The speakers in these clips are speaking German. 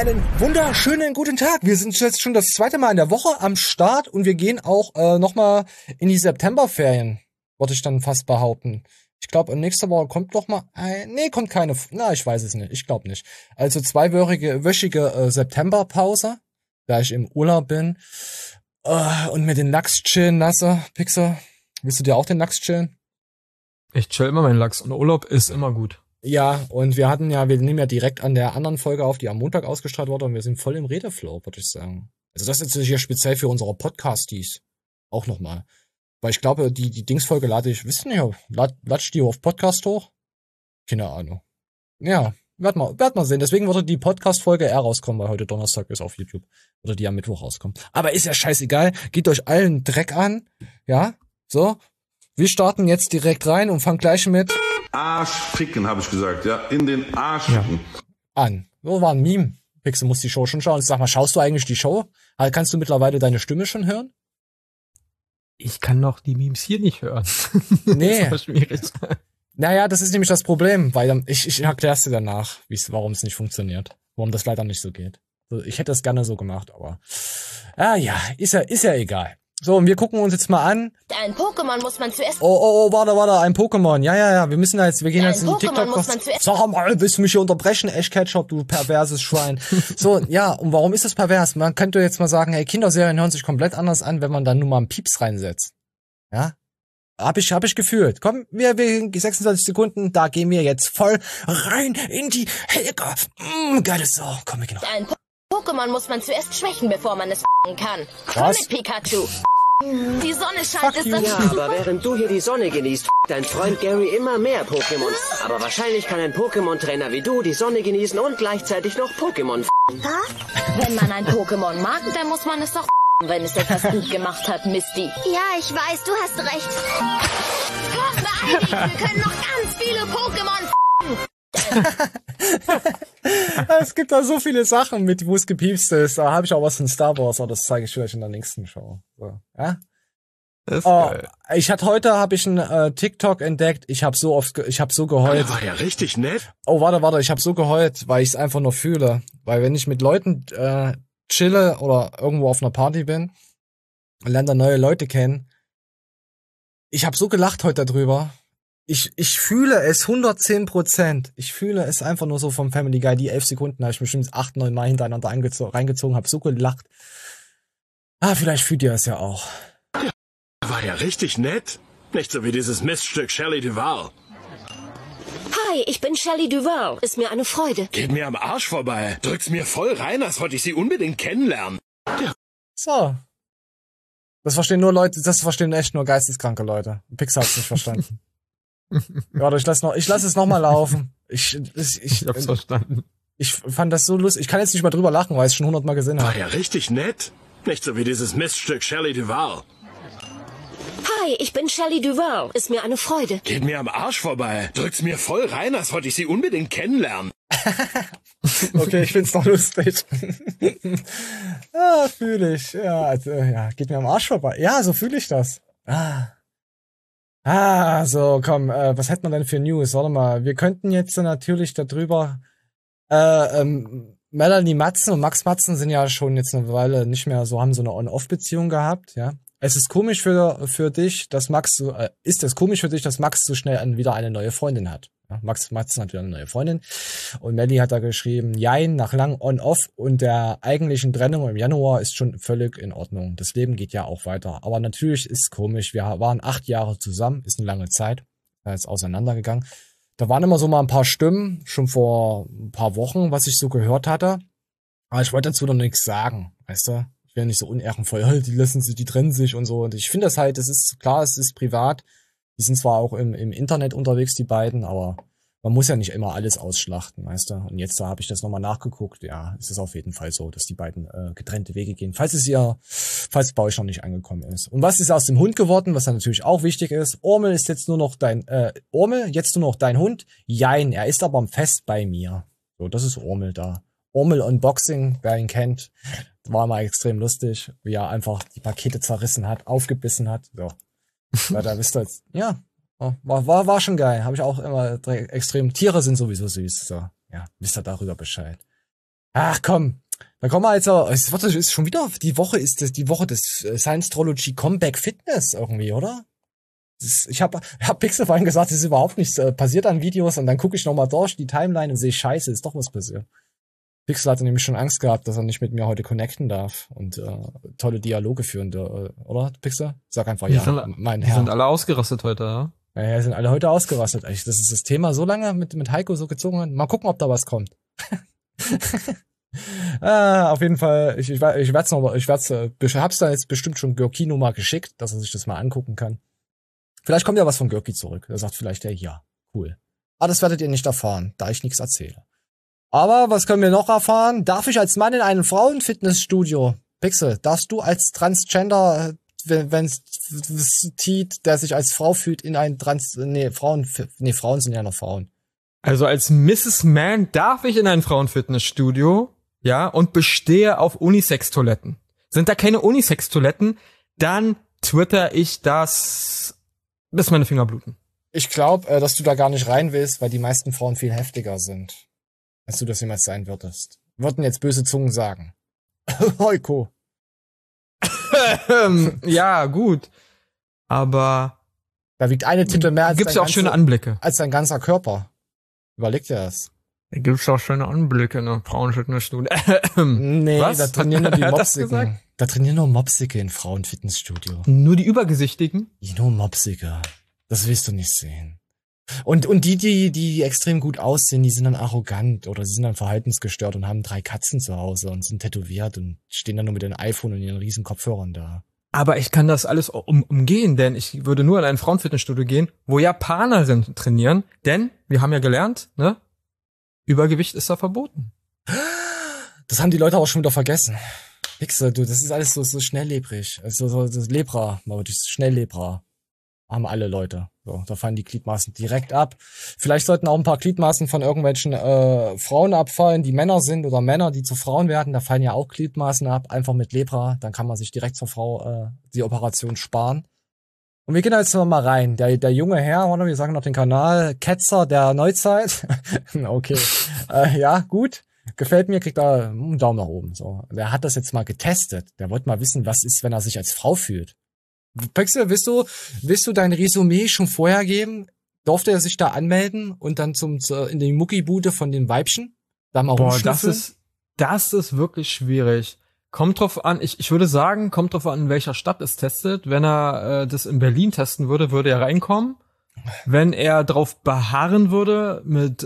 Einen wunderschönen guten Tag. Wir sind jetzt schon das zweite Mal in der Woche am Start und wir gehen auch nochmal in die Septemberferien, würde ich dann fast behaupten. Ich glaube, nächste Woche kommt noch mal kommt keine. Na, ich weiß es nicht. Ich glaube nicht. Also zweiwöchige Septemberpause, da ich im Urlaub bin und mir den Lachs chillen lasse. Pixel, willst du dir auch den Lachs chillen? Ich chill immer meinen Lachs und Urlaub ist immer gut. Ja, und wir nehmen ja direkt an der anderen Folge auf, die am Montag ausgestrahlt wurde, und wir sind voll im Redeflow, würde ich sagen. Also das ist jetzt hier speziell für unsere Podcasties auch nochmal. Weil ich glaube, die Dingsfolge lade ich, wisst ihr nicht, latsch die auf Podcast hoch? Keine Ahnung. Ja, werd mal sehen. Deswegen würde die Podcast-Folge eher rauskommen, weil heute Donnerstag ist auf YouTube. Oder die am Mittwoch rauskommen. Aber ist ja scheißegal. Geht euch allen Dreck an. Ja, so. Wir starten jetzt direkt rein und fangen gleich mit Arsch ficken, habe ich gesagt, ja, in den Arsch ficken. An. So war ein Meme. Pixel muss die Show schon schauen. Sag mal, schaust du eigentlich die Show? Kannst du mittlerweile deine Stimme schon hören? Ich kann doch die Memes hier nicht hören. Nee. Das ist schwierig. Naja, das ist nämlich das Problem, weil ich erklär's dir danach, warum es nicht funktioniert. Warum das leider nicht so geht. Ich hätte es gerne so gemacht, aber ja, ist ja egal. So, und wir gucken uns jetzt mal an. Ein Pokémon muss man zuerst... Warte, ein Pokémon. Ja, wir gehen jetzt in die TikTok... Sag mal, willst du mich hier unterbrechen? Echt, Ketchup, du perverses Schwein. So, ja, und warum ist das pervers? Man könnte jetzt mal sagen, hey, Kinderserien hören sich komplett anders an, wenn man dann nur mal einen Pieps reinsetzt. Ja? Hab ich gefühlt. Komm, wir 26 Sekunden, da gehen wir jetzt voll rein in die Helga. Geiles Sau. Komm, wir gehen noch. Ein Pokémon muss man zuerst schwächen, bevor man es kann. Was? Mit Pikachu. Die Sonne scheint, ist das... Ja, aber während du hier die Sonne genießt, dein Freund Gary immer mehr Pokémon. Aber wahrscheinlich kann ein Pokémon-Trainer wie du die Sonne genießen und gleichzeitig noch Pokémon. Wenn man ein Pokémon mag, dann muss man es doch wenn es etwas gut gemacht hat, Misty. Ja, ich weiß, du hast recht. Komm, beeil dich, wir können noch ganz viele Pokémon Es gibt da so viele Sachen, mit wo es gepiepst ist. Da habe ich auch was von Star Wars, aber das zeige ich vielleicht in der nächsten Show. So, ja? Heute habe ich einen TikTok entdeckt. Ich habe so geheult. War ja richtig nett. Oh, warte, ich habe so geheult, weil ich es einfach nur fühle. Weil wenn ich mit Leuten chille oder irgendwo auf einer Party bin und lerne dann neue Leute kennen, ich habe so gelacht heute darüber. Ich fühle es 110%. Ich fühle es einfach nur so vom Family Guy. Die 11 Sekunden habe ich bestimmt 8, 9 Mal hintereinander reingezogen, habe so gelacht. Vielleicht fühlt ihr es ja auch. War ja richtig nett. Nicht so wie dieses Miststück Shelley Duvall. Hi, ich bin Shelley Duvall. Ist mir eine Freude. Geht mir am Arsch vorbei. Drückt's mir voll rein, als wollte ich sie unbedingt kennenlernen. So. Das verstehen nur Leute, das verstehen echt nur geisteskranke Leute. Pixar hat's nicht verstanden. Warte, ich lass es noch mal laufen. Ich hab's verstanden. Ich fand das so lustig. Ich kann jetzt nicht mal drüber lachen, weil ich es schon 100 Mal gesehen habe. War ja richtig nett. Nicht so wie dieses Miststück Shelley Duvall. Hi, ich bin Shelley Duvall. Ist mir eine Freude. Geht mir am Arsch vorbei. Drückt's mir voll rein, als wollte ich sie unbedingt kennenlernen. Okay, ich find's doch lustig. Fühle ich. Ja, also, geht mir am Arsch vorbei. Ja, so fühle ich das. So, komm, was hätten wir denn für News? Warte mal, wir könnten jetzt natürlich darüber, Melanie Matzen und Max Matzen sind ja schon jetzt eine Weile nicht mehr so, haben so eine On-Off-Beziehung gehabt, ja. Es ist komisch für dich, dass Max so schnell wieder eine neue Freundin hat. Ja, Max Matzen hat wieder eine neue Freundin und Melly hat da geschrieben, jein, nach lang On-Off und der eigentlichen Trennung im Januar ist schon völlig in Ordnung. Das Leben geht ja auch weiter. Aber natürlich ist es komisch. Wir waren 8 Jahre zusammen, ist eine lange Zeit, ist auseinandergegangen. Da waren immer so mal ein paar Stimmen, schon vor ein paar Wochen, was ich so gehört hatte. Aber ich wollte dazu noch nichts sagen, weißt du? Ich wäre nicht so unehrenvoll, die trennen sich und so. Und ich finde das halt, es ist klar, es ist privat. Die sind zwar auch im Internet unterwegs, die beiden, aber man muss ja nicht immer alles ausschlachten, weißt du? Und jetzt, da habe ich das nochmal nachgeguckt. Ja, es ist auf jeden Fall so, dass die beiden getrennte Wege gehen. Falls es bei euch noch nicht angekommen ist. Und was ist aus dem Hund geworden, was dann natürlich auch wichtig ist? Ormel ist jetzt nur noch dein Hund? Jein, er ist aber fest bei mir. So, das ist Ormel da. Ormel Unboxing, wer ihn kennt, war mal extrem lustig, wie er einfach die Pakete zerrissen hat, aufgebissen hat. So. Weil da wisst ihr jetzt, ja, war schon geil. Habe ich auch immer extrem. Tiere sind sowieso süß. So, ja, wisst ihr darüber Bescheid. Ach komm, dann kommen wir jetzt aber, es ist schon wieder, die Woche des Science-Trology Comeback Fitness irgendwie, oder? Ich hab Pixel vorhin gesagt, es ist überhaupt nichts passiert an Videos und dann gucke ich nochmal durch die Timeline und sehe, scheiße, ist doch was passiert. Pixel hatte nämlich schon Angst gehabt, dass er nicht mit mir heute connecten darf und tolle Dialoge führen, oder Pixel? Sag einfach ja, mein Herr. Die sind alle ausgerastet heute, ja? Ja, sind alle heute ausgerastet. Das ist das Thema so lange mit Heiko so gezogen hat. Mal gucken, ob da was kommt. Auf jeden Fall, ich hab's da jetzt bestimmt schon Görkino mal geschickt, dass er sich das mal angucken kann. Vielleicht kommt ja was von Görki zurück. Er sagt vielleicht ja, cool. Aber das werdet ihr nicht erfahren, da ich nichts erzähle. Aber was können wir noch erfahren? Darf ich als Mann in einem Frauenfitnessstudio? Pixel, darfst du als Transgender, wenn's Tiet, der sich als Frau fühlt, in ein Frauen sind ja noch Frauen. Also als Mrs. Man darf ich in ein Frauenfitnessstudio, ja, und bestehe auf Unisex-Toiletten. Sind da keine Unisex-Toiletten, dann twitter ich das, bis meine Finger bluten. Ich glaube, dass du da gar nicht rein willst, weil die meisten Frauen viel heftiger sind, als du das jemals sein würdest. Würden jetzt böse Zungen sagen. Heiko. Ja, gut. Aber da wiegt eine Titel mehr als gibt's ja auch schöne Anblicke. Als dein ganzer Körper. Überleg dir das. Da gibt's auch schöne Anblicke in der Frauenfitnessstudio. Nee, was? da trainieren nur die Wer hat das Mopsiken. gesagt? Da trainieren nur Mopsike in Frauenfitnessstudio. Nur die Übergesichtigen? Nur Mopsike. Das willst du nicht sehen. Und die extrem gut aussehen, die sind dann arrogant oder sie sind dann verhaltensgestört und haben 3 Katzen zu Hause und sind tätowiert und stehen dann nur mit dem iPhone und ihren riesen Kopfhörern da. Aber ich kann das alles umgehen, denn ich würde nur in ein Frauenfitnessstudio gehen, wo Japanerinnen trainieren, denn wir haben ja gelernt, ne? Übergewicht ist da verboten. Das haben die Leute auch schon wieder vergessen. Pixel, das ist alles so schnelllebrig. Also so das Lepra, Schnelllebra. Haben alle Leute. So, da fallen die Gliedmaßen direkt ab. Vielleicht sollten auch ein paar Gliedmaßen von irgendwelchen Frauen abfallen, die Männer sind oder Männer, die zu Frauen werden. Da fallen ja auch Gliedmaßen ab, einfach mit Lepra. Dann kann man sich direkt zur Frau die Operation sparen. Und wir gehen da jetzt noch mal rein. Der junge Herr, oder wir sagen noch den Kanal, Ketzer der Neuzeit. Okay. Ja, gut. Gefällt mir, kriegt da einen Daumen nach oben. So, der hat das jetzt mal getestet. Der wollte mal wissen, was ist, wenn er sich als Frau fühlt. Pixel, willst du dein Resümee schon vorher geben? Durfte er sich da anmelden und dann in die Muckibude von den Weibchen da mal rumschnüffeln? Das ist wirklich schwierig. Kommt drauf an, ich würde sagen, kommt drauf an, in welcher Stadt es testet. Wenn er das in Berlin testen würde, würde er reinkommen. Wenn er drauf beharren würde mit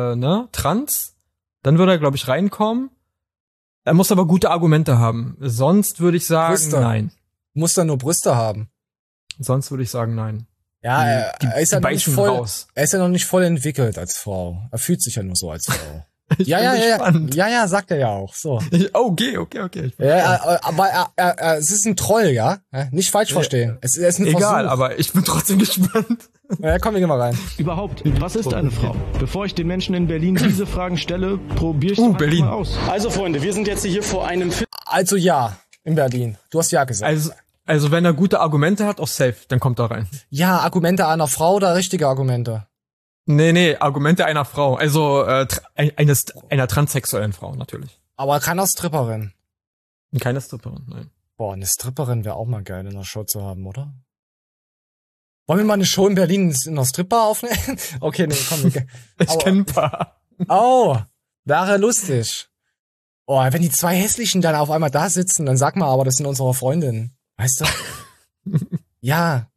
Trans, dann würde er, glaube ich, reinkommen. Er muss aber gute Argumente haben. Sonst würde ich sagen, Brüste. Nein. Muss er nur Brüste haben? Sonst würde ich sagen, nein. Ja, er ist ja noch nicht voll, raus. er ist ja noch nicht voll entwickelt als Frau. Er fühlt sich ja nur so als Frau. Gespannt. Ja, sagt er ja auch, so. Okay. Ja, aber es ist ein Troll, ja? Nicht falsch verstehen. Es ist ein Egal, Versuch. aber ich bin trotzdem gespannt. Ja, komm, wir gehen mal rein. Überhaupt, was ist eine Frau? Bevor ich den Menschen in Berlin diese Fragen stelle, probiere ich es Berlin. mal aus. Also Freunde, wir sind jetzt hier vor einem Also ja, in Berlin. Du hast ja gesagt. Also wenn er gute Argumente hat, auch safe, dann kommt er rein. Ja, Argumente einer Frau oder richtige Argumente? Nee, Argumente einer Frau. Also einer transsexuellen Frau natürlich. Aber keiner Stripperin. Keine Stripperin, nein. Boah, eine Stripperin wäre auch mal geil in der Show zu haben, oder? Wollen wir mal eine Show in Berlin in einer Stripper aufnehmen? Okay, nee, komm. Ich kenne ein paar. Oh, wäre lustig. Oh, wenn die 2 Hässlichen dann auf einmal da sitzen, dann sag mal aber, das sind unsere Freundinnen. Weißt du? Ja.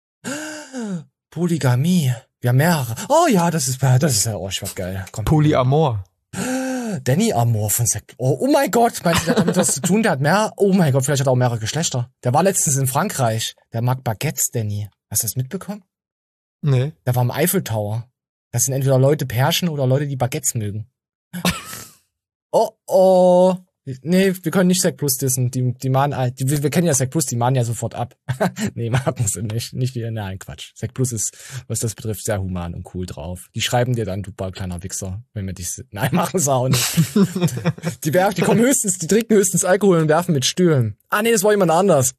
Polygamie. Wir haben mehrere. Oh ja, das ist ja, oh, ich war geil. Komm. Polyamor. Danny Amor von Sekt. Oh mein Gott, meinst du, der hat damit was zu tun? Der hat oh mein Gott, vielleicht hat er auch mehrere Geschlechter. Der war letztens in Frankreich. Der mag Baguettes, Danny. Hast du das mitbekommen? Nee. Der war im Eiffel Tower. Das sind entweder Leute Perschen oder Leute, die Baguettes mögen. Oh. Nee, wir können nicht Sekt Plus dissen. Die mahnen, wir kennen ja Sekt Plus, die mahnen ja sofort ab. Nee, machen sie nicht. Nicht wieder, nein, Quatsch. Sekt Plus ist, was das betrifft, sehr human und cool drauf. Die schreiben dir dann, du kleiner Wichser, wenn wir dich, nein, machen sie auch nicht. Die trinken höchstens Alkohol und werfen mit Stühlen. Ah, nee, das war jemand anders.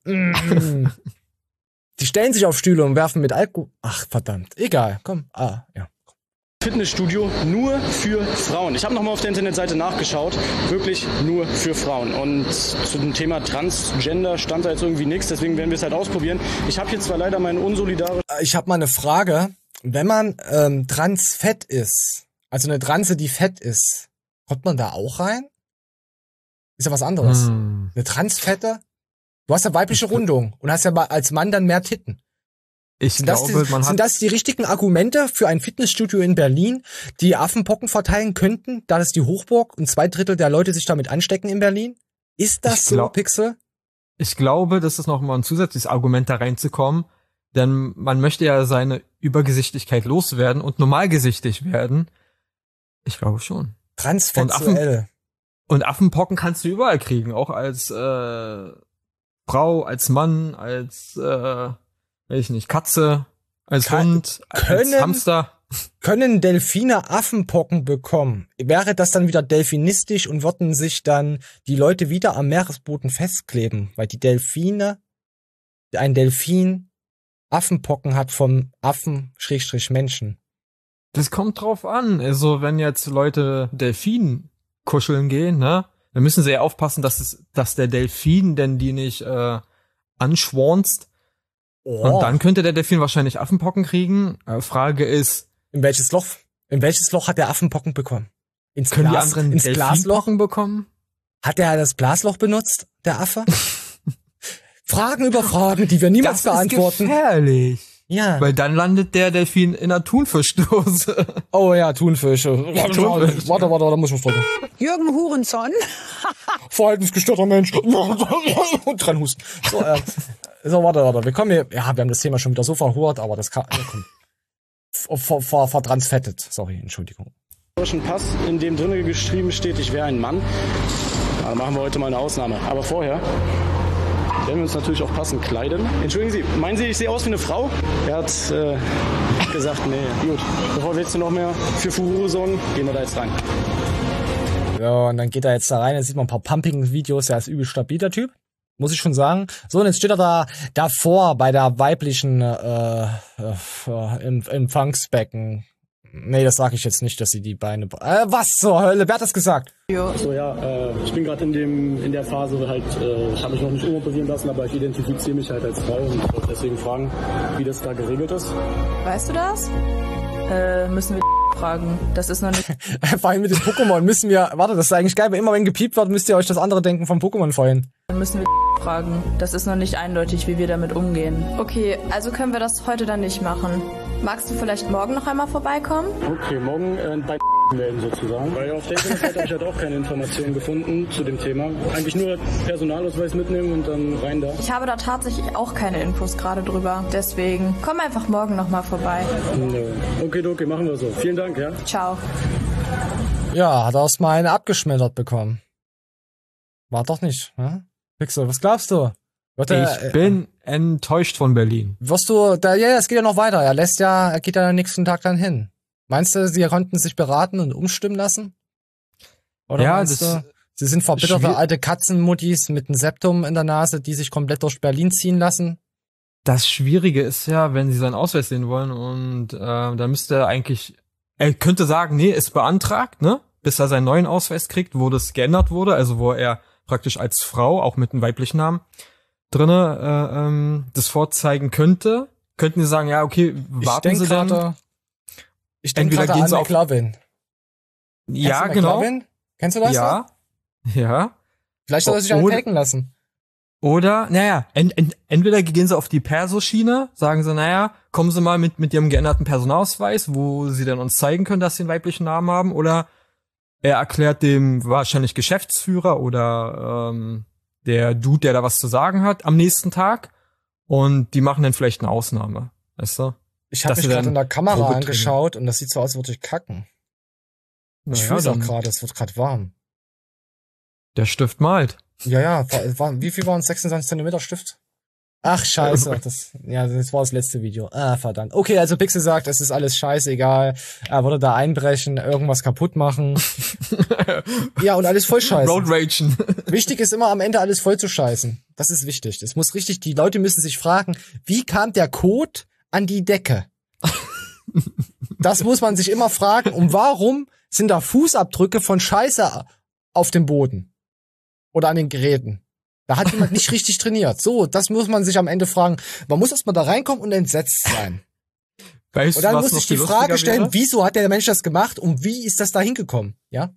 Die stellen sich auf Stühle und werfen mit Alkohol. Ach, verdammt. Egal, komm. Ja. Fitnessstudio nur für Frauen. Ich habe nochmal auf der Internetseite nachgeschaut. Wirklich nur für Frauen. Und zu dem Thema Transgender stand da jetzt irgendwie nichts. Deswegen werden wir es halt ausprobieren. Ich habe hier zwar leider meine unsolidare... Ich habe mal eine Frage. Wenn man transfett ist, also eine Transe, die fett ist, kommt man da auch rein? Ist ja was anderes. Eine Transfette? Du hast ja weibliche Rundung und hast ja als Mann dann mehr Titten. Sind das die richtigen Argumente für ein Fitnessstudio in Berlin, die Affenpocken verteilen könnten, da das die Hochburg und 2/3 der Leute sich damit anstecken in Berlin? Ist das so, Pixel? Ich glaube, das ist nochmal ein zusätzliches Argument, da reinzukommen, denn man möchte ja seine Übergesichtigkeit loswerden und normalgesichtig werden. Ich glaube schon. Transfettuell. Und Affenpocken kannst du überall kriegen, auch als Frau, als Mann, als weiß ich nicht, Katze, als Hund, als Hamster. Können Delfine Affenpocken bekommen? Wäre das dann wieder delfinistisch und würden sich dann die Leute wieder am Meeresboden festkleben? Weil ein Delfin Affenpocken hat vom Affen-Menschen. Das kommt drauf an. Also wenn jetzt Leute Delfin kuscheln gehen, ne, dann müssen sie ja aufpassen, dass der Delfin denn die nicht anschwänzt. Und dann könnte der Delfin wahrscheinlich Affenpocken kriegen. Frage ist, in welches Loch hat der Affenpocken bekommen? Ins Glasloch bekommen? Hat er das Blasloch benutzt, der Affe? Fragen über Fragen, die wir niemals beantworten. Das ist gefährlich. Ja. Weil dann landet der Delfin in einer Thunfischdose. Oh ja, Thunfische. Warte, muss ich mal drücken. Jürgen Hurenson. Verhaltensgestörter Mensch. Und dran husten. So, warte. Wir kommen hier. Ja, wir haben das Thema schon wieder so verhurt, aber das kann. Vertransfettet. Sorry, Entschuldigung. Pass, in dem drinnen geschrieben steht, ich wäre ein Mann. Da machen wir heute mal eine Ausnahme. Aber vorher werden wir uns natürlich auch passend kleiden. Entschuldigen Sie, meinen Sie, ich sehe aus wie eine Frau? Er hat gesagt, nee, gut. Bevor wir jetzt noch mehr für Furore sorgen, gehen wir da jetzt rein. Ja, und dann geht er jetzt da rein, dann sieht man ein paar Pumping-Videos, er ist übel stabil, der Typ. Muss ich schon sagen. So, und jetzt steht er da davor bei der weiblichen Empfangsbecken. Nee, das sage ich jetzt nicht, dass sie die Beine... was zur Hölle? Wer hat das gesagt? So, ich bin gerade in der Phase halt, ich habe mich noch nicht umoperieren lassen, aber ich identifiziere mich halt als Frau und wollte deswegen fragen, wie das da geregelt ist. Weißt du das? Müssen wir fragen. Das ist noch nicht... Vor allem mit dem Pokémon müssen wir... Warte, das ist eigentlich geil, weil immer wenn gepiept wird, müsst ihr euch das andere Denken vom Pokémon freuen. Müssen wir fragen. Das ist noch nicht eindeutig, wie wir damit umgehen. Okay, also können wir das heute dann nicht machen. Magst du vielleicht morgen noch einmal vorbeikommen? Okay, morgen bei melden sozusagen. Weil auf der Internetseite habe ich halt auch keine Informationen gefunden zu dem Thema. Eigentlich nur Personalausweis mitnehmen und dann rein da. Ich habe da tatsächlich auch keine Infos gerade drüber. Deswegen komm einfach morgen nochmal vorbei. Okay, machen wir so. Vielen Dank, ja. Ciao. Ja, hat er aus mal eine abgeschmettert bekommen. War doch nicht, ne? Pixel, was glaubst du? Ich bin enttäuscht von Berlin. Es geht ja noch weiter. Er geht ja am nächsten Tag dann hin. Meinst du, sie konnten sich beraten und umstimmen lassen? Oder ja, meinst du, sie sind verbitterte alte Katzenmuttis mit einem Septum in der Nase, die sich komplett durch Berlin ziehen lassen? Das Schwierige ist ja, wenn sie seinen Ausweis sehen wollen und dann müsste er könnte sagen, nee, ist beantragt, ne? Bis er seinen neuen Ausweis kriegt, wo das geändert wurde, also wo er praktisch als Frau, auch mit einem weiblichen Namen, das vorzeigen könnte. Könnten sie sagen, ja, okay, warten Sie dann. Ich denke gerade an McLovin. Ja, genau. Kennst du das? Ja. Ja. Vielleicht soll er sich hacken lassen. Oder, entweder gehen sie auf die Perso-Schiene, sagen sie, kommen Sie mal mit Ihrem geänderten Personalausweis, wo Sie dann uns zeigen können, dass Sie einen weiblichen Namen haben, oder er erklärt dem wahrscheinlich Geschäftsführer oder der Dude, der da was zu sagen hat, am nächsten Tag, und die machen dann vielleicht eine Ausnahme, weißt du? Ich habe mich gerade in der Kamera angeschaut und das sieht so aus, als würde ich kacken. Ich fühle es auch gerade, es wird gerade warm. Der Stift malt. Ja, wie viel waren 26 Zentimeter Stift? Ach, scheiße. Das war das letzte Video. Ah, verdammt. Okay, also Pixel sagt, es ist alles scheißegal. Er würde da einbrechen, irgendwas kaputt machen. Ja, und alles voll scheißen. Road Ragen. Wichtig ist immer am Ende alles voll zu scheißen. Das ist wichtig. Das muss richtig, die Leute müssen sich fragen, wie kam der Code an die Decke? Das muss man sich immer fragen. Und warum sind da Fußabdrücke von Scheiße auf dem Boden? Oder an den Geräten? Da hat jemand nicht richtig trainiert. So, das muss man sich am Ende fragen. Man muss erstmal da reinkommen und entsetzt sein. Weißt und dann du, was muss noch ich die viel Frage lustiger stellen, wäre? wieso hat der Mensch das gemacht und wie ist das da hingekommen? Ja?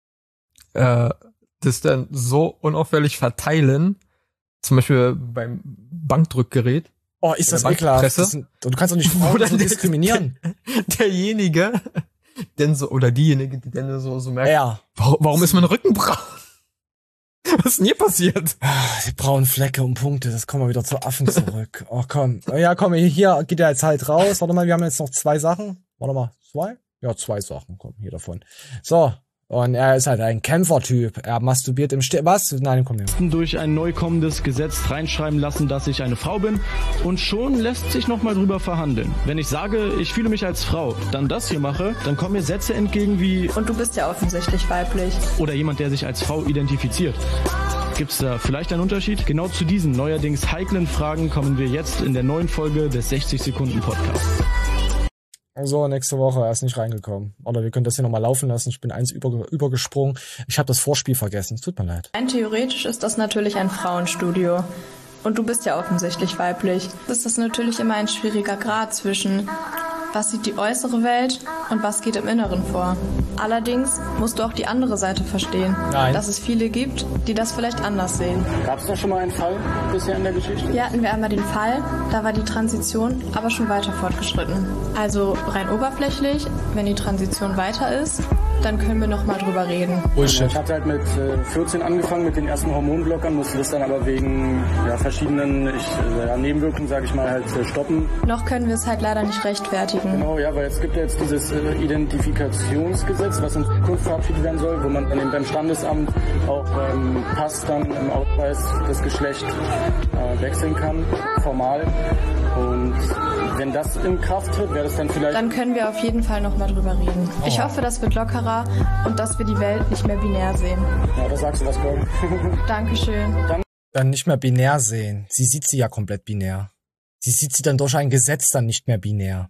Das dann so unauffällig verteilen, zum Beispiel beim Bankdrückgerät. Oh, ist das Bei der ekelhaft. Bankpresse. Du kannst doch nicht Frauen so diskriminieren. Derjenige, denn so, oder diejenige, die dann so merkt, Ja. warum ist mein Rücken braun? Was ist denn hier passiert? Die braunen Flecke und Punkte, das kommen wir wieder zu Affen zurück. Oh, komm. Ja, komm, hier geht er jetzt halt raus. Warte mal, wir haben jetzt noch 2 Sachen. Warte mal, 2? Ja, 2 Sachen kommen hier davon. So. Und er ist halt ein Kämpfertyp. Er masturbiert im Was? Nein, komm nicht. Durch ein neu kommendes Gesetz reinschreiben lassen, dass ich eine Frau bin. Und schon lässt sich nochmal drüber verhandeln. Wenn ich sage, ich fühle mich als Frau, dann das hier mache, dann kommen mir Sätze entgegen wie... Und du bist ja offensichtlich weiblich. Oder jemand, der sich als Frau identifiziert. Gibt's da vielleicht einen Unterschied? Genau zu diesen neuerdings heiklen Fragen kommen wir jetzt in der neuen Folge des 60-Sekunden-Podcasts. So, nächste Woche, er ist nicht reingekommen. Oder wir können das hier nochmal laufen lassen. Ich bin eins übergesprungen. Ich habe das Vorspiel vergessen. Es tut mir leid. Rein theoretisch ist das natürlich ein Frauenstudio. Und du bist ja offensichtlich weiblich. Das ist natürlich immer ein schwieriger Grad zwischen, was sieht die äußere Welt und was geht im Inneren vor. Allerdings musst du auch die andere Seite verstehen. Nein. Dass es viele gibt, die das vielleicht anders sehen. Gab es da schon mal einen Fall bisher in der Geschichte? Hier hatten wir einmal den Fall, da war die Transition aber schon weiter fortgeschritten. Also rein oberflächlich, wenn die Transition weiter ist, dann können wir nochmal drüber reden. Bullshit. Ich hatte halt mit 14 angefangen mit den ersten Hormonblockern, musste das dann aber wegen verschiedenen Nebenwirkungen, sage ich mal, halt stoppen. Noch können wir es halt leider nicht rechtfertigen. Genau, ja, weil es gibt ja jetzt dieses Identifikationsgesetz, was in Zukunft verabschiedet werden soll, wo man dann eben beim Standesamt auch beim Pass dann im Ausweis das Geschlecht wechseln kann, formal. Und wenn das in Kraft tritt, wäre das dann vielleicht... Dann können wir auf jeden Fall nochmal drüber reden. Ich hoffe, das wird lockerer und dass wir die Welt nicht mehr binär sehen. Ja, da sagst du was, Gordon. Dankeschön. Dann nicht mehr binär sehen. Sie sieht sie ja komplett binär. Sie sieht sie dann durch ein Gesetz dann nicht mehr binär.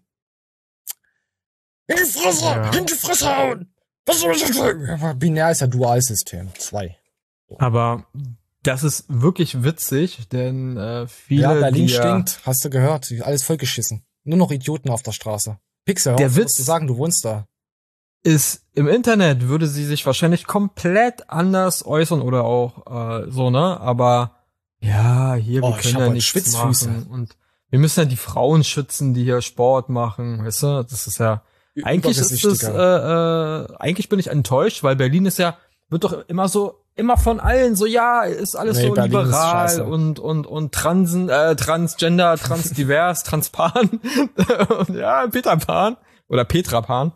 In die Fresse! Ja. In die Fresse hauen! Was soll ich denn sagen? Binär ist ja Dualsystem. 2. Aber das ist wirklich witzig, denn viele... Ja, Berlin stinkt. Hast du gehört? Alles vollgeschissen. Nur noch Idioten auf der Straße. Pixel, der Witz zu sagen, du wohnst da. Ist, im Internet würde sie sich wahrscheinlich komplett anders äußern oder auch so, ne? Aber ja, hier, wir können ja nichts machen. Und wir müssen ja die Frauen schützen, die hier Sport machen, weißt du? Das ist ja... Eigentlich ist es, eigentlich bin ich enttäuscht, weil Berlin ist ja, wird doch immer von allen so, ja, ist alles so Berlin liberal und transgender, transdivers, transpan, ja, Peter Pan oder Petra Pan,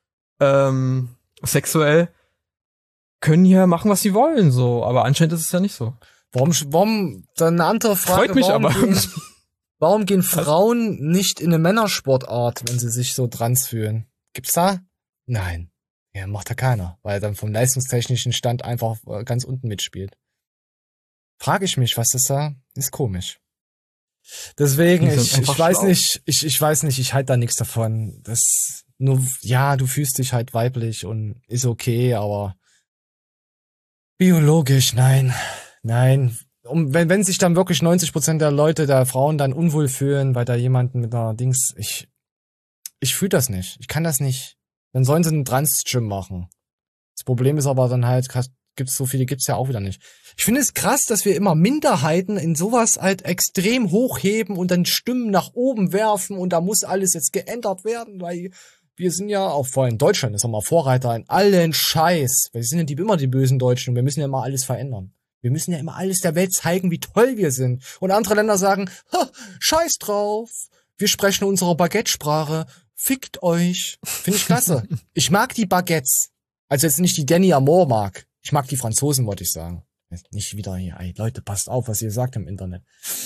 sexuell, können hier machen, was sie wollen, so, aber anscheinend ist es ja nicht so. Warum, dann eine andere Frage. Freut mich aber. Warum gehen Frauen nicht in eine Männersportart, wenn sie sich so trans fühlen? Gibt's da? Nein. Ja, macht da keiner, weil er dann vom leistungstechnischen Stand einfach ganz unten mitspielt. Frage ich mich, was das da ist, komisch. Deswegen, ich weiß nicht, ich halte da nichts davon. Das nur, ja, du fühlst dich halt weiblich und ist okay, aber biologisch, nein. Und wenn sich dann wirklich 90% der Leute, der Frauen dann unwohl fühlen, weil da jemanden mit einer Dings, ich fühle das nicht. Ich kann das nicht. Dann sollen sie einen Trans-Gym machen. Das Problem ist aber dann halt, so viele gibt's ja auch wieder nicht. Ich finde es krass, dass wir immer Minderheiten in sowas halt extrem hochheben und dann Stimmen nach oben werfen und da muss alles jetzt geändert werden, weil wir sind ja, auch vor allem in Deutschland, ist auch mal Vorreiter in allen Scheiß. Wir sind ja immer die bösen Deutschen und wir müssen ja immer alles verändern. Wir müssen ja immer alles der Welt zeigen, wie toll wir sind. Und andere Länder sagen, scheiß drauf. Wir sprechen unsere Baguette-Sprache. Fickt euch. Finde ich klasse. Ich mag die Baguettes. Also jetzt nicht die Danny Amour mag. Ich mag die Franzosen, wollte ich sagen. Nicht wieder hier. Ey, Leute, passt auf, was ihr sagt im Internet.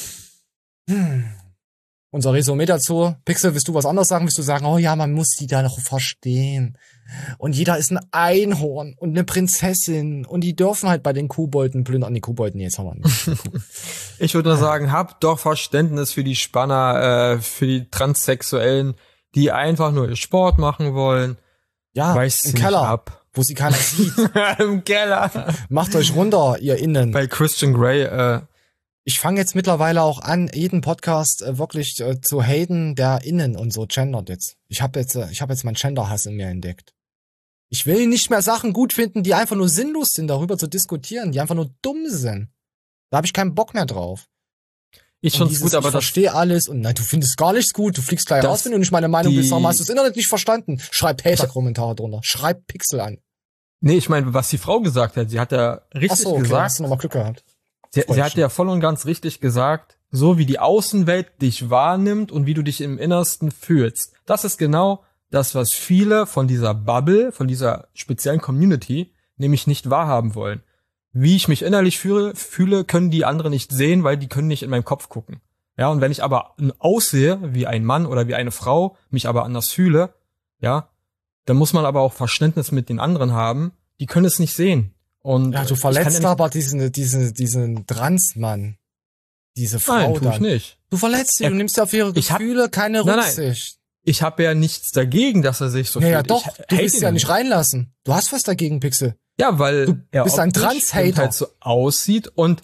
Unser Resümee dazu. Pixel, willst du was anderes sagen? Willst du sagen, oh ja, man muss die da noch verstehen. Und jeder ist ein Einhorn und eine Prinzessin. Und die dürfen halt bei den Kobolden plündern. Die Kobolden, jetzt haben wir nicht. Ich würde nur sagen, habt doch Verständnis für die Spanner, für die Transsexuellen. die einfach nur Sport machen wollen. Ja, Weist im sie nicht Keller, ab. wo sie keiner sieht. Im Keller. Macht euch runter, ihr Innen. Bei Christian Grey, Ich fange jetzt mittlerweile auch an, jeden Podcast wirklich zu haten, der innen und so gendert jetzt. Ich habe jetzt meinen Genderhass in mir entdeckt. Ich will nicht mehr Sachen gut finden, die einfach nur sinnlos sind, darüber zu diskutieren, die einfach nur dumm sind. Da habe ich keinen Bock mehr drauf. ich find's gut, aber ich verstehe alles und nein, du findest gar nichts gut, du fliegst gleich raus, wenn du nicht meine Meinung bist. Warum hast du das Internet nicht verstanden? Schreib Hater-Kommentare drunter. Schreib Pixel an. nee, ich meine, was die Frau gesagt hat, sie hat ja richtig Ach so, okay, gesagt, hast du nochmal Glück gehabt. sie hat ja voll und ganz richtig gesagt, so wie die Außenwelt dich wahrnimmt und wie du dich im Innersten fühlst. Das ist genau das, was viele von dieser Bubble, von dieser speziellen Community, nämlich nicht wahrhaben wollen. Wie ich mich innerlich fühle, können die anderen nicht sehen, weil die können nicht in meinen Kopf gucken. Ja, und wenn ich aber aussehe wie ein Mann oder wie eine Frau, mich aber anders fühle, ja, dann muss man aber auch Verständnis mit den anderen haben. Die können es nicht sehen. Und Ja, du verletzt aber diesen Transmann. Diese Frau Nein, tu ich dann. nicht. Du verletzt sie, du nimmst auf ihre Gefühle keine Nein, nein. Rücksicht. Ich habe ja nichts dagegen, dass er sich so fühlt. Ja, doch, Ich du hate willst ihn ja nicht reinlassen. Du hast was dagegen, Pixel. Ja, weil Du er bist ein optisch Trans-Hater. halt so aussieht und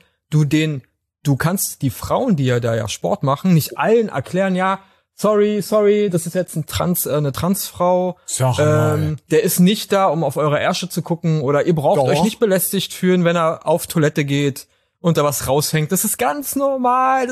du kannst die Frauen, die ja da ja Sport machen, nicht allen erklären, ja, sorry, das ist jetzt eine Transfrau. Sag mal. Der ist nicht da, um auf eure Ärsche zu gucken oder ihr braucht Doch. euch nicht belästigt fühlen, wenn er auf Toilette geht und da was raushängt. Das ist ganz normal.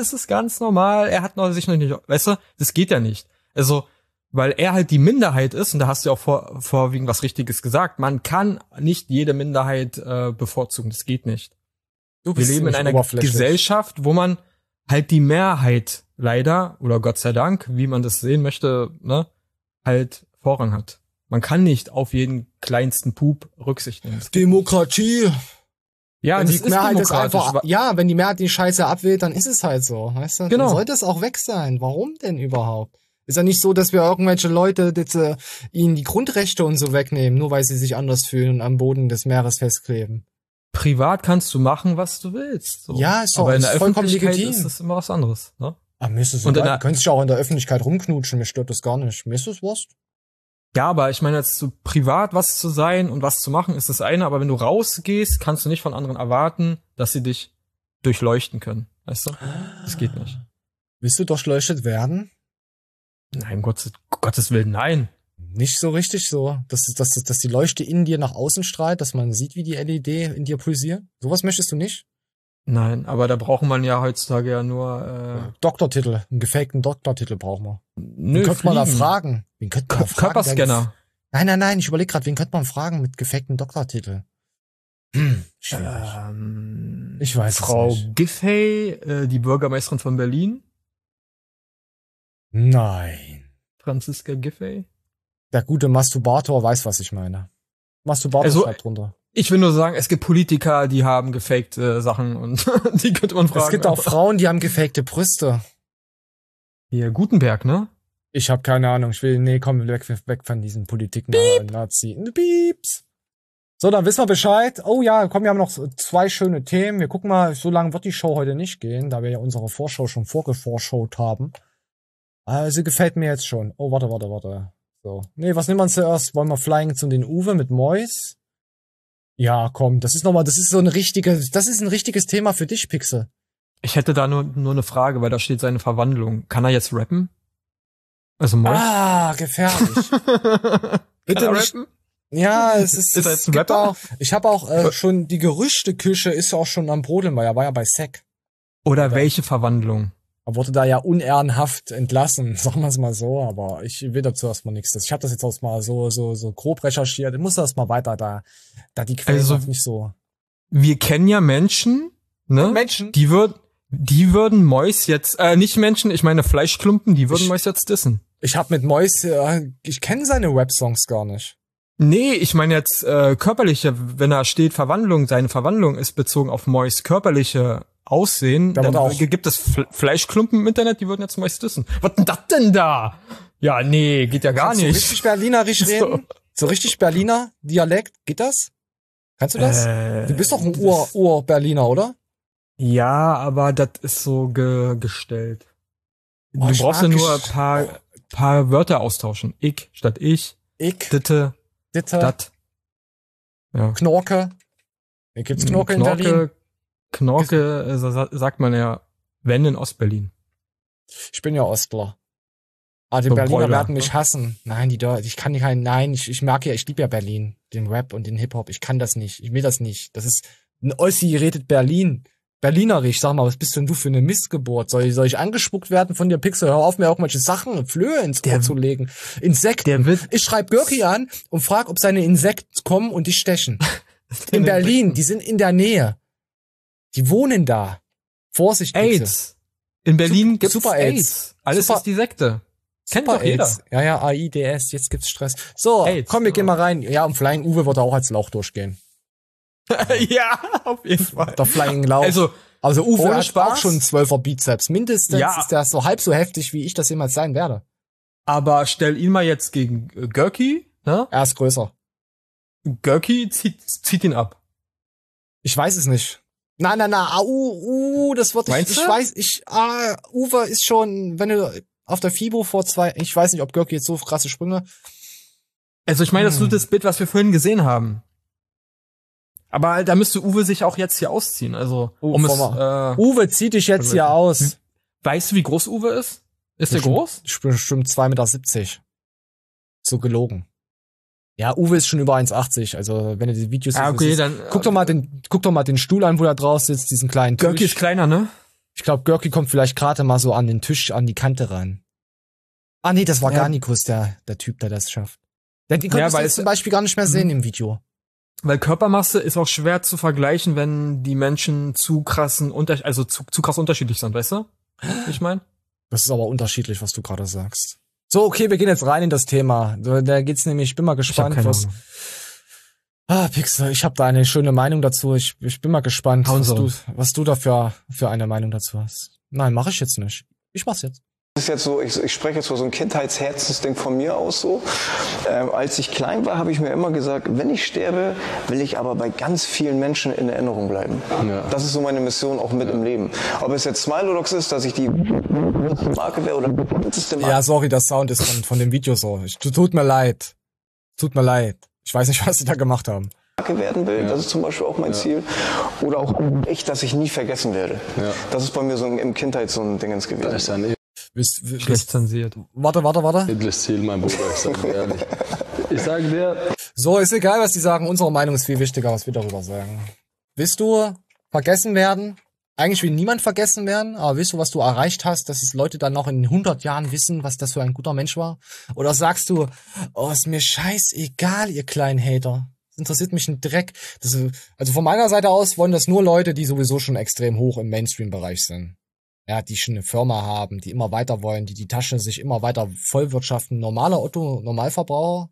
Er hat sich noch nicht, weißt du, das geht ja nicht. Also, weil er halt die Minderheit ist, und da hast du ja auch vorwiegend was Richtiges gesagt, man kann nicht jede Minderheit bevorzugen, das geht nicht. Du Wir leben in einer Gesellschaft, wo man halt die Mehrheit leider, oder Gott sei Dank, wie man das sehen möchte, ne, halt Vorrang hat. Man kann nicht auf jeden kleinsten Pup Rücksicht nehmen. Demokratie. Ja, Wenn das die ist Mehrheit ist demokratisch. einfach, ja, wenn die Mehrheit die Scheiße abwählt, dann ist es halt so, weißt du? Genau. Dann sollte es auch weg sein. Warum denn überhaupt? Ist ja nicht so, dass wir irgendwelche Leute jetzt, ihnen die Grundrechte und so wegnehmen, nur weil sie sich anders fühlen und am Boden des Meeres festkleben. Privat kannst du machen, was du willst. So. Ja, ist doch Aber in der vollkommen Öffentlichkeit legitim. ist das immer was anderes. Ne? Ah, mir ist es Und egal. Du könntest dich auch in der Öffentlichkeit rumknutschen, mir stört das gar nicht. Mir ist das Wurst. Ja, aber ich meine, jetzt so privat was zu sein und was zu machen, ist das eine. Aber wenn du rausgehst, kannst du nicht von anderen erwarten, dass sie dich durchleuchten können. Weißt du? Das geht nicht. Willst du durchleuchtet werden? Nein, Gottes Willen, nein. Nicht so richtig so, dass die Leuchte in dir nach außen strahlt, dass man sieht, wie die LED in dir pulsiert. Sowas möchtest du nicht? Nein, aber da braucht man ja heutzutage ja nur Doktortitel, einen gefakten Doktortitel brauchen wir. nö, Wen könnte man da fliegen. fragen? Wen könnte man da fragen? Körperscanner. Nein, ich überlege gerade, wen könnte man fragen mit gefakten Doktortitel? Schwierig. Ich weiß Frau es nicht. Giffey, die Bürgermeisterin von Berlin, Nein. Franziska Giffey. Der gute Masturbator weiß, was ich meine. Masturbator Also, schreibt drunter. Ich will nur sagen, es gibt Politiker, die haben gefakte Sachen und die könnte man fragen. Es gibt auch Frauen, die haben gefakte Brüste. Hier, Gutenberg, ne? Ich habe keine Ahnung. Komm, weg von diesen Politik-Nazi. Pieps. So, dann wissen wir Bescheid. Oh ja, komm, wir haben noch 2 schöne Themen. Wir gucken mal, so lange wird die Show heute nicht gehen, da wir ja unsere Vorschau schon vorgevorschaut haben. Also gefällt mir jetzt schon. Oh, warte. So. Nee, was nehmen wir zuerst? Wollen wir Flying zu den Uwe mit Mois? Ja, komm, das ist ein richtiges Thema für dich, Pixel. Ich hätte da nur eine Frage, weil da steht seine Verwandlung. Kann er jetzt rappen? Also Mois? Ah, gefährlich. Bitte nicht. rappen? Ja, es ist Ist er jetzt ein Rapper? auch, ich habe auch schon, die Gerüchteküche ist auch schon am Brodeln, weil er war ja bei Sek. Oder welche Verwandlung? Er wurde da ja unehrenhaft entlassen, sagen wir es mal so, aber ich will dazu erstmal nichts. Ich habe das jetzt auch mal so grob recherchiert. Ich muss das mal weiter da die Quellen Also, nicht so. Wir kennen ja Menschen, ne? Menschen? Die würden Mois jetzt, nicht Menschen, ich meine Fleischklumpen, die würden Mois jetzt dissen. Ich habe mit Mois, ich kenne seine Rap-Songs gar nicht. Nee, ich meine jetzt körperliche, wenn da steht Verwandlung, seine Verwandlung ist bezogen auf Mois körperliche Aussehen, Da dann wird auch- gibt es Fleischklumpen im Internet, die würden jetzt Mois dissen. Was denn das denn da? Ja, nee, geht ja gar Kannst du nicht. richtig Berlinerisch reden? So richtig Berliner Dialekt, geht das? Kannst du das? Du bist doch ein Ur-Berliner, oder? Ja, aber das ist so gestellt. Oh, Du ich brauchst ja mag nur Gesch- ein paar Wörter austauschen. Ich statt ich. Ditte. Dat. Ja. Knorke. Hier gibt's Knorke in Berlin. Knorke sagt man ja, wenn in Ostberlin. Ich bin ja Ostler. Ah, die Berliner werden mich hassen. Nein, ich kann nicht, ich mag ja, ich liebe ja Berlin. Den Rap und den Hip-Hop. Ich kann das nicht. Ich will das nicht. Das ist, ein Ossi redet Berlinerisch. Sag mal, was bist denn du für eine Missgeburt? Soll ich angespuckt werden von dir, Pixel? Hör auf, mir irgendwelche Sachen, Flöhe ins Ohr zu legen. Insekten. Ich schreibe Görki an und frag, ob seine Insekten kommen und dich stechen. In Berlin, die sind in der Nähe. Die wohnen da. Vorsicht, Pixel. AIDS. In Berlin gibt's Super AIDS. Alles ist die Sekte. Kennt doch jeder. Ja, AIDS, jetzt gibt's Stress. So, AIDS, komm, wir gehen mal rein. Ja, und Flying Uwe wird auch als Lauch durchgehen. Ja, auf jeden Fall. Der Flying Lauch. Also Uwe hat auch schon 12er Bizeps. Mindestens ist der so halb so heftig, wie ich das jemals sein werde. Aber stell ihn mal jetzt gegen Görki, ne? Er ist größer. Görki zieht ihn ab. Ich weiß es nicht. Nein, das wird nicht. Uwe ist schon, wenn du auf der FIBO ich weiß nicht, ob Görki jetzt so krasse Sprünge. Also ich meine, das ist nur das Bild, was wir vorhin gesehen haben. Aber da müsste Uwe sich auch jetzt hier ausziehen. Also Uwe, zieh dich jetzt hier aus. Weißt du, wie groß Uwe ist? Ist der groß? Bestimmt 2,70 Meter. So gelogen. Ja, Uwe ist schon über 1,80. Also wenn du die Videos siehst, dann guck doch mal den Stuhl an, wo er drauf sitzt, diesen kleinen Tisch. Görki ist kleiner, ne? Ich glaube, Görki kommt vielleicht gerade mal so an den Tisch, an die Kante ran. Ah nee, das war Garnikus, der Typ, der das schafft. Den konntest du zum Beispiel gar nicht mehr sehen im Video. Weil Körpermasse ist auch schwer zu vergleichen, wenn die Menschen zu krass unterschiedlich sind, weißt du? Ich meine. Das ist aber unterschiedlich, was du gerade sagst. So, okay, wir gehen jetzt rein in das Thema. Da geht's nämlich, ich bin mal gespannt, Pixel, ich habe da eine schöne Meinung dazu. Ich bin mal gespannt, was du da für eine Meinung dazu hast. Nein, mache ich jetzt nicht. Ich mach's jetzt. Das ist jetzt so, ich spreche jetzt so ein Kindheitsherzensding von mir aus so. Als ich klein war, habe ich mir immer gesagt, wenn ich sterbe, will ich aber bei ganz vielen Menschen in Erinnerung bleiben. Ja. Das ist so meine Mission auch mit im Leben. Ob es jetzt Smilodox ist, dass ich die Marke wäre oder die Ja, sorry, der Sound ist von dem Video so. Tut mir leid. Ich weiß nicht, was sie da gemacht haben. Werden will, das ist zum Beispiel auch mein Ziel. Oder auch echt, dass ich nie vergessen werde. Ja. Das ist bei mir so im Kindheit so ein Dingens gewesen. Schlecht zensiert. Warte. Edles Ziel, mein Bruder, ich sag dir ehrlich. Ich sage dir... So, ist egal, was die sagen. Unsere Meinung ist viel wichtiger, was wir darüber sagen. Willst du vergessen werden? Eigentlich will niemand vergessen werden, aber willst du, was du erreicht hast, dass es Leute dann noch in 100 Jahren wissen, was das für ein guter Mensch war? Oder sagst du, oh, ist mir scheißegal, ihr kleinen Hater. Das interessiert mich ein Dreck. Also von meiner Seite aus wollen das nur Leute, die sowieso schon extrem hoch im Mainstream-Bereich sind. Ja, die schon eine Firma haben, die immer weiter wollen, die Tasche sich immer weiter vollwirtschaften. Normaler Normalverbraucher.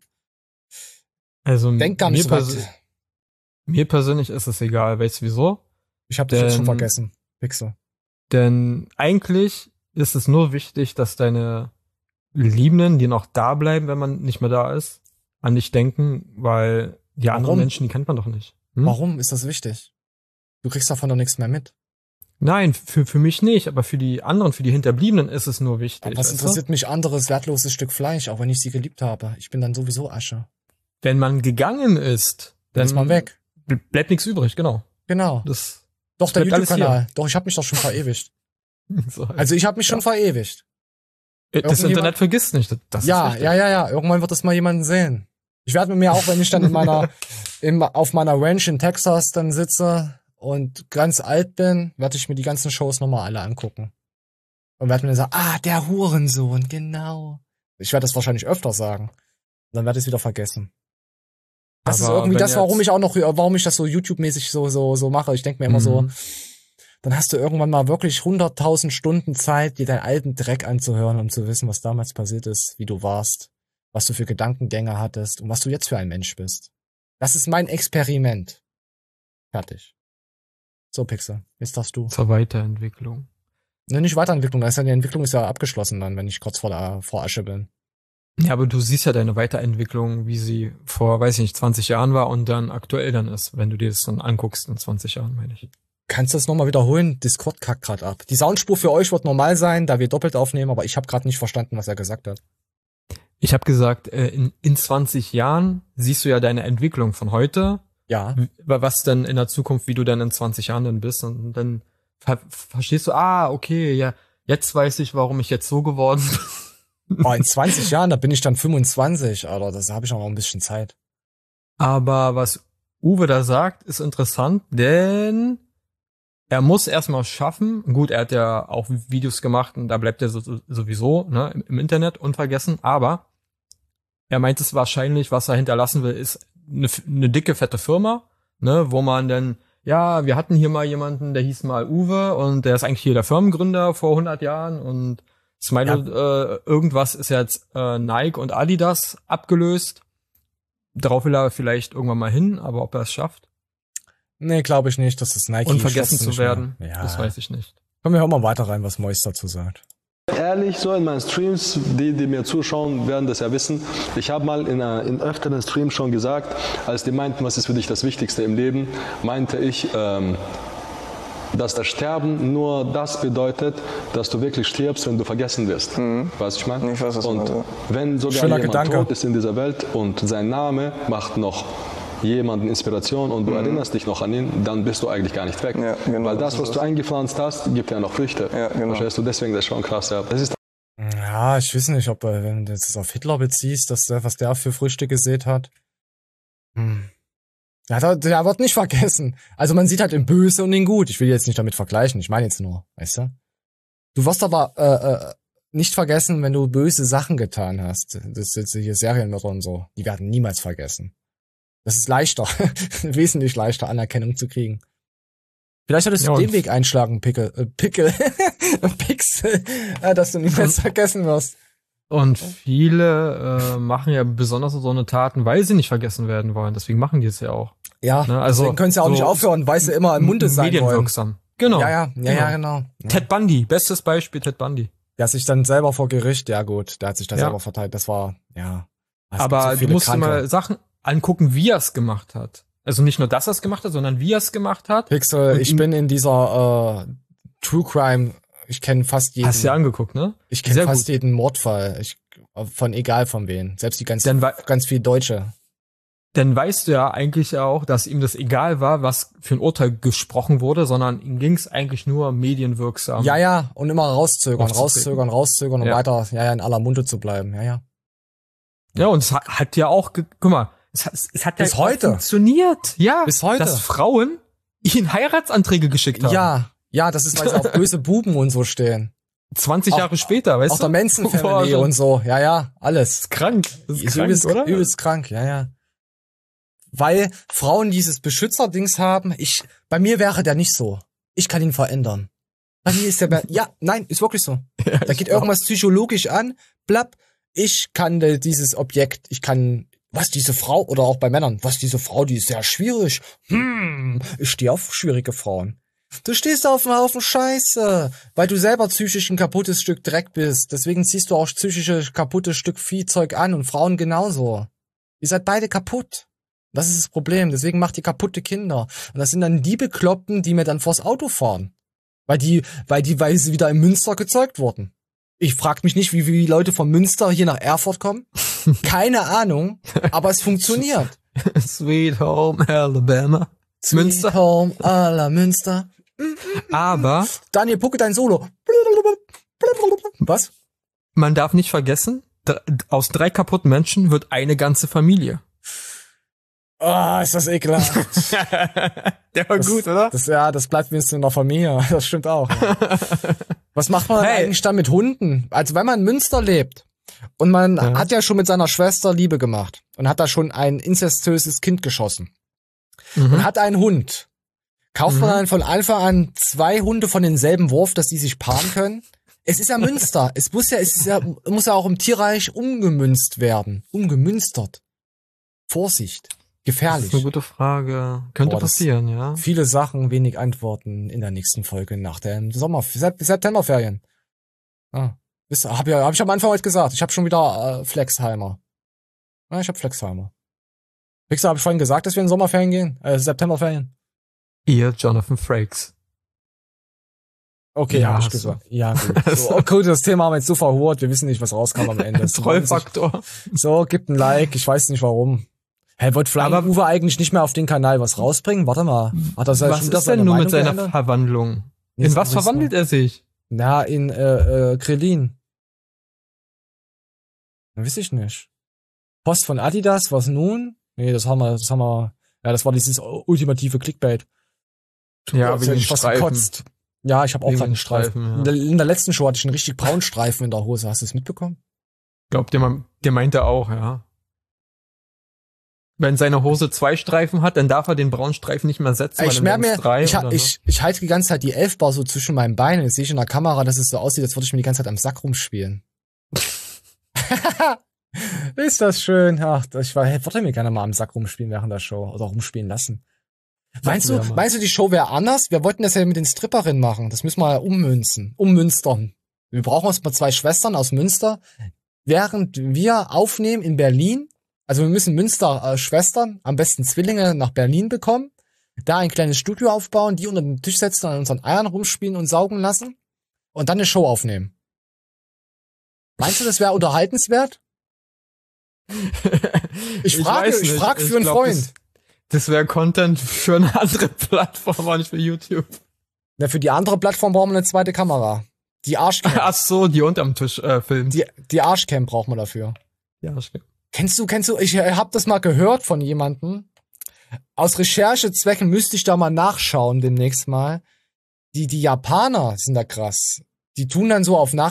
Also denk gar nicht so weit. Mir persönlich ist es egal, weißt du wieso? Ich habe dich jetzt schon vergessen, Pixel. Denn eigentlich ist es nur wichtig, dass deine Liebenden, die noch da bleiben, wenn man nicht mehr da ist, an dich denken, weil die anderen Menschen, die kennt man doch nicht. Warum ist das wichtig? Du kriegst davon doch nichts mehr mit. Nein, für mich nicht, aber für die anderen, für die Hinterbliebenen ist es nur wichtig. Aber was interessiert mich anderes wertloses Stück Fleisch, auch wenn ich sie geliebt habe? Ich bin dann sowieso Asche. Wenn man gegangen ist, dann ist man weg. Bleibt nichts übrig, genau. Genau. Doch, der YouTube-Kanal. Doch, ich habe mich doch schon verewigt. Also ich habe mich schon verewigt. Das Internet vergisst nicht. Das ja. Irgendwann wird das mal jemanden sehen. Ich werde mir auch, wenn ich dann auf meiner Ranch in Texas dann sitze und ganz alt bin, werde ich mir die ganzen Shows nochmal alle angucken. Und werde mir sagen, der Hurensohn, genau. Ich werde das wahrscheinlich öfter sagen. Und dann werde ich es wieder vergessen. Das ist irgendwie das, warum ich das so YouTube-mäßig so mache. Ich denke mir immer so, dann hast du irgendwann mal wirklich 100.000 Stunden Zeit, dir deinen alten Dreck anzuhören, um zu wissen, was damals passiert ist, wie du warst, was du für Gedankengänge hattest und was du jetzt für ein Mensch bist. Das ist mein Experiment. Fertig. So, Pixel, jetzt darfst du. Zur Weiterentwicklung. Ne, nicht Weiterentwicklung, die Entwicklung ist ja abgeschlossen dann, wenn ich kurz vor Asche bin. Ja, aber du siehst ja deine Weiterentwicklung, wie sie vor, 20 Jahren war und dann aktuell dann ist, wenn du dir das dann anguckst in 20 Jahren, meine ich. Kannst du das nochmal wiederholen? Discord kackt gerade ab. Die Soundspur für euch wird normal sein, da wir doppelt aufnehmen, aber ich habe gerade nicht verstanden, was er gesagt hat. Ich habe gesagt, in 20 Jahren siehst du ja deine Entwicklung von heute. Ja. Was denn in der Zukunft, wie du dann in 20 Jahren dann bist. Und dann verstehst du, okay, ja, jetzt weiß ich, warum ich jetzt so geworden bin. In 20 Jahren, da bin ich dann 25, Alter, das habe ich noch ein bisschen Zeit. Aber was Uwe da sagt, ist interessant, denn er muss erstmal schaffen, gut, er hat ja auch Videos gemacht und da bleibt er sowieso im Internet unvergessen, aber er meint es wahrscheinlich, was er hinterlassen will, ist eine dicke, fette Firma, wo man dann, ja, wir hatten hier mal jemanden, der hieß mal Uwe und der ist eigentlich hier der Firmengründer vor 100 Jahren und Smile, irgendwas ist jetzt Nike und Adidas abgelöst. Darauf will er vielleicht irgendwann mal hin, aber ob er es schafft? Nee, glaube ich nicht, dass das Nike unvergessen zu werden, das weiß ich nicht. Können wir auch mal weiter rein, was Mois dazu sagt. Ehrlich, so in meinen Streams, die mir zuschauen, werden das ja wissen. Ich habe mal in öfteren Streams schon gesagt, als die meinten, was ist für dich das Wichtigste im Leben, meinte ich, dass das Sterben nur das bedeutet, dass du wirklich stirbst, wenn du vergessen wirst. Weißt du, ich meine? Ich weiß, was und wenn sogar jemand tot ist in dieser Welt und sein Name macht noch jemanden Inspiration und du erinnerst dich noch an ihn, dann bist du eigentlich gar nicht weg. Ja, genau, weil das, was du eingepflanzt hast, gibt ja noch Früchte. Ja, genau. Verstehst du? Deswegen, das ist schon krass. Ja, das ist ja, ich weiß nicht, ob wenn du das auf Hitler beziehst, was der für Früchte gesät hat. Ja, der wird nicht vergessen. Also man sieht halt den Böse und den Gut. Ich will jetzt nicht damit vergleichen. Ich meine jetzt nur, weißt du? Du wirst aber nicht vergessen, wenn du böse Sachen getan hast. Das ist jetzt hier Serienmörder und so. Die werden niemals vergessen. Das ist leichter, wesentlich leichter Anerkennung zu kriegen. Vielleicht solltest du den Weg einschlagen, Pixel, dass du niemals vergessen wirst. Und viele machen ja besonders so eine Taten, weil sie nicht vergessen werden wollen. Deswegen machen die es ja auch. Ja, also deswegen können sie auch nicht aufhören, weil sie immer im Munde sein wollen. Medienwirksam. Genau. Ja, genau. Ted Bundy, bestes Beispiel, Ted Bundy. Der hat sich dann selber vor Gericht, ja gut, der hat sich da selber verteilt. Das war, ja. Aber so du musst dir mal Sachen angucken, wie er es gemacht hat. Also nicht nur, dass er es gemacht hat, sondern wie er es gemacht hat. Pixel, ich bin in dieser True Crime, ich kenne fast jeden. Hast du dir angeguckt, ne? Ich kenne fast jeden Mordfall. Von egal von wen. Selbst die ganz viel Deutsche. Dann weißt du ja eigentlich auch, dass ihm das egal war, was für ein Urteil gesprochen wurde, sondern ihm ging es eigentlich nur medienwirksam. Ja, und immer rauszögern und weiter, in aller Munde zu bleiben, ja. Ja, und es hat ja auch, guck mal, es hat ja bis heute funktioniert. Ja, bis heute. Dass Frauen ihnen Heiratsanträge geschickt haben. Ja, das ist, weil sie auf böse Buben und so stehen. 20 Jahre später, weißt du? Auch der Manson-Family und so, ja, alles. Ist krank. Das ist krank, oder? Übelst krank, ja. Weil Frauen dieses Beschützerdings haben, bei mir wäre der nicht so. Ich kann ihn verändern. Bei mir ist der, ist wirklich so. Ja, da geht irgendwas psychologisch an, ich kann dieses Objekt, was diese Frau, oder auch bei Männern, diese Frau, die ist sehr schwierig. Ich stehe auf schwierige Frauen. Du stehst auf einem Haufen Scheiße, weil du selber psychisch ein kaputtes Stück Dreck bist. Deswegen ziehst du auch psychische kaputtes Stück Viehzeug an und Frauen genauso. Ihr seid beide kaputt. Das ist das Problem. Deswegen macht ihr kaputte Kinder. Und das sind dann die Bekloppten, die mir dann vors Auto fahren. Weil sie wieder in Münster gezeugt wurden. Ich frag mich nicht, wie Leute von Münster hier nach Erfurt kommen. Keine Ahnung, aber es funktioniert. Sweet Home Alabama. Sweet Home Münster. Aber Daniel, Pucke dein Solo. Was? Man darf nicht vergessen, aus 3 kaputten Menschen wird eine ganze Familie. Oh, ist das ekelhaft. Der war gut, oder? Das bleibt wenigstens in der Familie. Das stimmt auch. Ja. Was macht man eigentlich dann mit Hunden? Also wenn man in Münster lebt und man hat ja schon mit seiner Schwester Liebe gemacht und hat da schon ein inzestöses Kind geschossen und hat einen Hund, kauft man dann von Anfang an 2 Hunde von denselben Wurf, dass die sich paaren können? Es ist ja Münster. Es muss ja auch im Tierreich umgemünzt werden. Umgemünstert. Vorsicht. Gefährlich. Das ist eine gute Frage. Könnte passieren, ja. Viele Sachen, wenig Antworten in der nächsten Folge nach den Septemberferien. Hab ich am Anfang heute gesagt. Ich habe schon wieder Flexheimer. Ja, ich habe Flexheimer. Pixar, habe ich vorhin gesagt, dass wir in Sommerferien gehen? Septemberferien. Ihr Jonathan Frakes. Okay, Ja, hab ich hast du. gesagt. Ja, gut. So, okay, das Thema haben wir jetzt so verhurt, wir wissen nicht, was rauskam am Ende. Trollfaktor. So, gibt ein Like, ich weiß nicht warum. Hä, wollte Flying Aber- Uwe eigentlich nicht mehr auf den Kanal was rausbringen? Warte mal. Hat er Was ist denn nur mit seiner Verwandlung? In Jetzt was wissen wir. verwandelt er sich? Na, in Krillin. Weiß ich nicht. Post von Adidas, was nun? Nee, das haben wir. Ja, das war dieses ultimative Clickbait. Ja, Jetzt wegen hätte den ich fast Streifen. gekotzt. Ja, ich habe auch Wegen gerade einen den Streifen. Streifen, ja. In der letzten Show hatte ich einen richtig braunen Streifen in der Hose. Hast du es mitbekommen? Glaubt der meinte auch, ja. Wenn seine Hose 2 Streifen hat, dann darf er den braunen Streifen nicht mehr setzen. Ich merke mir, 3 ich halte die ganze Zeit die Elfbar so zwischen meinen Beinen. Jetzt sehe ich in der Kamera, dass es so aussieht, als würde ich mir die ganze Zeit am Sack rumspielen. Ist das schön? Ach, wollte mir gerne mal am Sack rumspielen während der Show oder rumspielen lassen. Meinst du, die Show wäre anders? Wir wollten das ja mit den Stripperinnen machen. Das müssen wir ja ummünstern. Wir brauchen uns mal 2 Schwestern aus Münster. Während wir aufnehmen in Berlin, also wir müssen Münster Schwestern, am besten Zwillinge, nach Berlin bekommen, da ein kleines Studio aufbauen, die unter den Tisch setzen, an unseren Eiern rumspielen und saugen lassen und dann eine Show aufnehmen. Meinst du, das wäre unterhaltenswert? Ich frage für einen Freund. Das wäre Content für eine andere Plattform, aber nicht für YouTube. Na, für die andere Plattform brauchen wir eine zweite Kamera. Die Arschcam. Ach so, die unterm Tisch filmt. Die Arschcam braucht man dafür. Die Arschcam. Kennst du, ich habe das mal gehört von jemandem. Aus Recherchezwecken müsste ich da mal nachschauen demnächst mal. Die Japaner sind da krass. Die tun dann so auf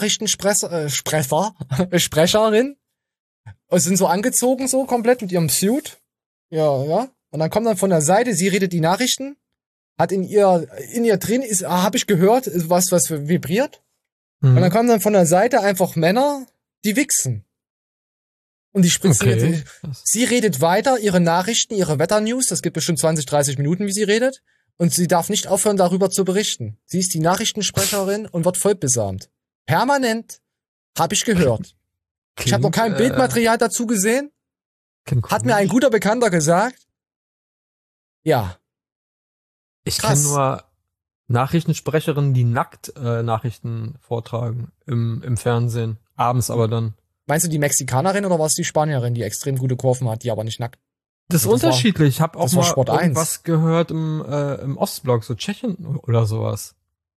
Sprecherin und sind so angezogen, so komplett mit ihrem Suit. Ja. Und dann kommt dann von der Seite, sie redet die Nachrichten, hat in ihr drin ist, habe ich gehört, ist was vibriert. Und dann kommen dann von der Seite einfach Männer, die wichsen. Und die spritzen Okay. sie redet weiter, ihre Nachrichten, ihre Wetternews, das gibt bestimmt 20, 30 Minuten, wie sie redet. Und sie darf nicht aufhören, darüber zu berichten. Sie ist die Nachrichtensprecherin und wird voll besamt. Permanent, habe ich gehört. Ich habe noch kein Bildmaterial dazu gesehen. Hat mir ein guter Bekannter gesagt. Ja. Ich kenne nur Nachrichtensprecherinnen, die nackt Nachrichten vortragen im Fernsehen. Abends aber dann. Meinst du die Mexikanerin oder war es die Spanierin, die extrem gute Kurven hat, die aber nicht nackt? Das ist unterschiedlich. Ich habe auch mal Sport 1. irgendwas gehört im Ostblock, so Tschechien oder sowas.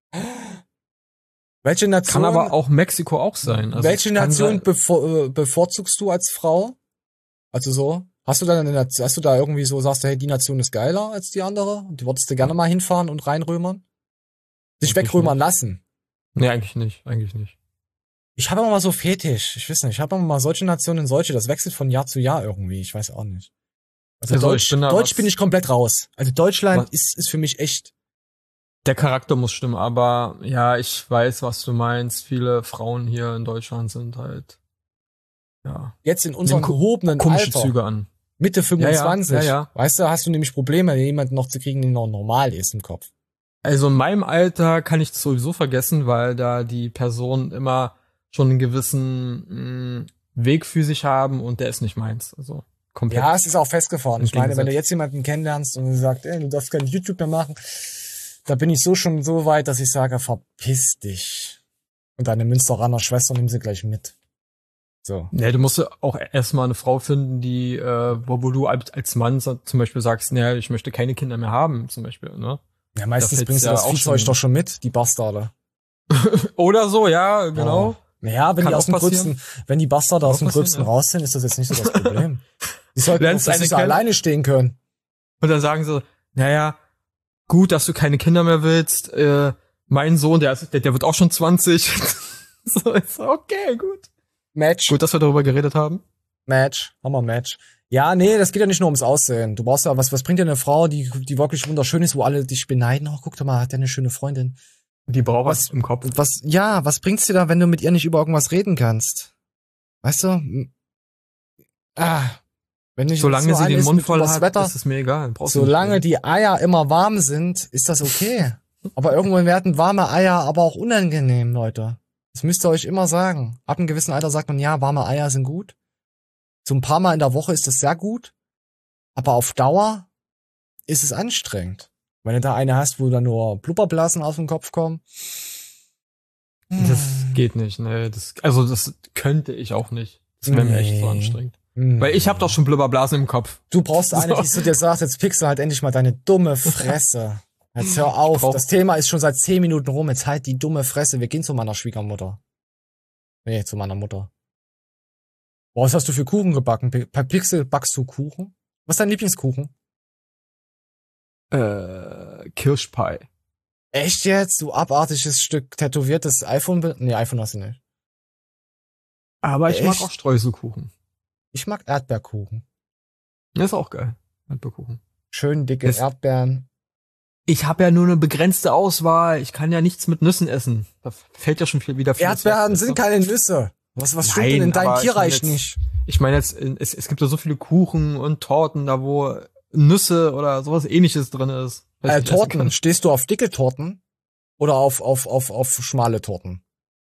Welche Nation? Kann aber auch Mexiko auch sein. Also welche Nation bevorzugst du als Frau? Also so? Hast du da irgendwie so, sagst du, hey, die Nation ist geiler als die andere? Und die würdest du gerne mal hinfahren und reinrömern? Dich wegrömern lassen? Nee, eigentlich nicht. Ich habe immer mal so Fetisch. Ich weiß nicht, ich habe immer mal solche Nationen, das wechselt von Jahr zu Jahr irgendwie. Ich weiß auch nicht. Also Deutsch bin ich komplett raus. Also Deutschland ist für mich echt. Der Charakter muss stimmen, aber ja, ich weiß, was du meinst. Viele Frauen hier in Deutschland sind halt, ja. Jetzt in unserem gehobenen komische Alter. Züge an. Mitte 25. Ja. Weißt du, hast du nämlich Probleme, jemanden noch zu kriegen, der noch normal ist im Kopf. Also in meinem Alter kann ich das sowieso vergessen, weil da die Personen immer schon einen gewissen Weg für sich haben und der ist nicht meins. Also komplett. Ja, es ist auch festgefahren. Ich meine, wenn du jetzt jemanden kennenlernst und sagt, du darfst kein YouTube mehr machen, da bin ich schon so weit, dass ich sage, verpiss dich. Und deine Münsteraner Schwester nimm sie gleich mit. So. Ja, du musst auch erstmal eine Frau finden, die, wo du als Mann zum Beispiel sagst, naja, ich möchte keine Kinder mehr haben, zum Beispiel, ne? Ja, meistens bringst du das Viehzeug doch schon mit, die Bastarde. Oder so, ja, genau. Oh. Ja, wenn die Bastarde aus dem Gröbsten raus sind, ist das jetzt nicht so das Problem. Die sollten alleine stehen können. Und dann sagen sie, naja, gut, dass du keine Kinder mehr willst, mein Sohn, der wird auch schon 20. So, ist okay, gut. Match. Gut, dass wir darüber geredet haben. Hammer-Match. Ja, nee, das geht ja nicht nur ums Aussehen. Du brauchst ja, was bringt dir eine Frau, die wirklich wunderschön ist, wo alle dich beneiden? Oh, guck doch mal, hat der eine schöne Freundin. Die braucht was im Kopf. Was bringt's dir da, wenn du mit ihr nicht über irgendwas reden kannst? Weißt du? Wenn nicht solange sie den Mund voll hat, Wetter, ist es mir egal. Solange die Eier immer warm sind, ist das okay. Aber irgendwann werden warme Eier aber auch unangenehm, Leute. Das müsst ihr euch immer sagen. Ab einem gewissen Alter sagt man, ja, warme Eier sind gut. So ein paar Mal in der Woche ist das sehr gut. Aber auf Dauer ist es anstrengend. Wenn du da eine hast, wo da nur Blubberblasen aus dem Kopf kommen. Das geht nicht, ne. Das könnte ich auch nicht. Das wäre mir echt so anstrengend. Weil ich habe doch schon Blubberblasen im Kopf. Du brauchst eine, die zu dir sagt, jetzt Pixel halt endlich mal deine dumme Fresse. Jetzt hör auf, das Thema ist schon seit 10 Minuten rum, jetzt halt die dumme Fresse, wir gehen zu meiner Schwiegermutter. Nee, zu meiner Mutter. Boah, was hast du für Kuchen gebacken? Bei Pixel backst du Kuchen? Was ist dein Lieblingskuchen? Kirschpie. Echt jetzt? Du abartiges Stück tätowiertes iPhone? Nee, iPhone hast du nicht. Aber ich mag auch Streuselkuchen. Ich mag Erdbeerkuchen. Das ist auch geil. Erdbeerkuchen. Schön dicke Erdbeeren. Ich habe ja nur eine begrenzte Auswahl. Ich kann ja nichts mit Nüssen essen. Da fällt ja schon wieder viel. Erdbeeren sind keine Nüsse. Was stimmt denn in deinem Tierreich nicht? Ich meine jetzt, es gibt ja so viele Kuchen und Torten, da wo Nüsse oder sowas Ähnliches drin ist. Torten. Stehst du auf dicke Torten? Oder auf schmale Torten?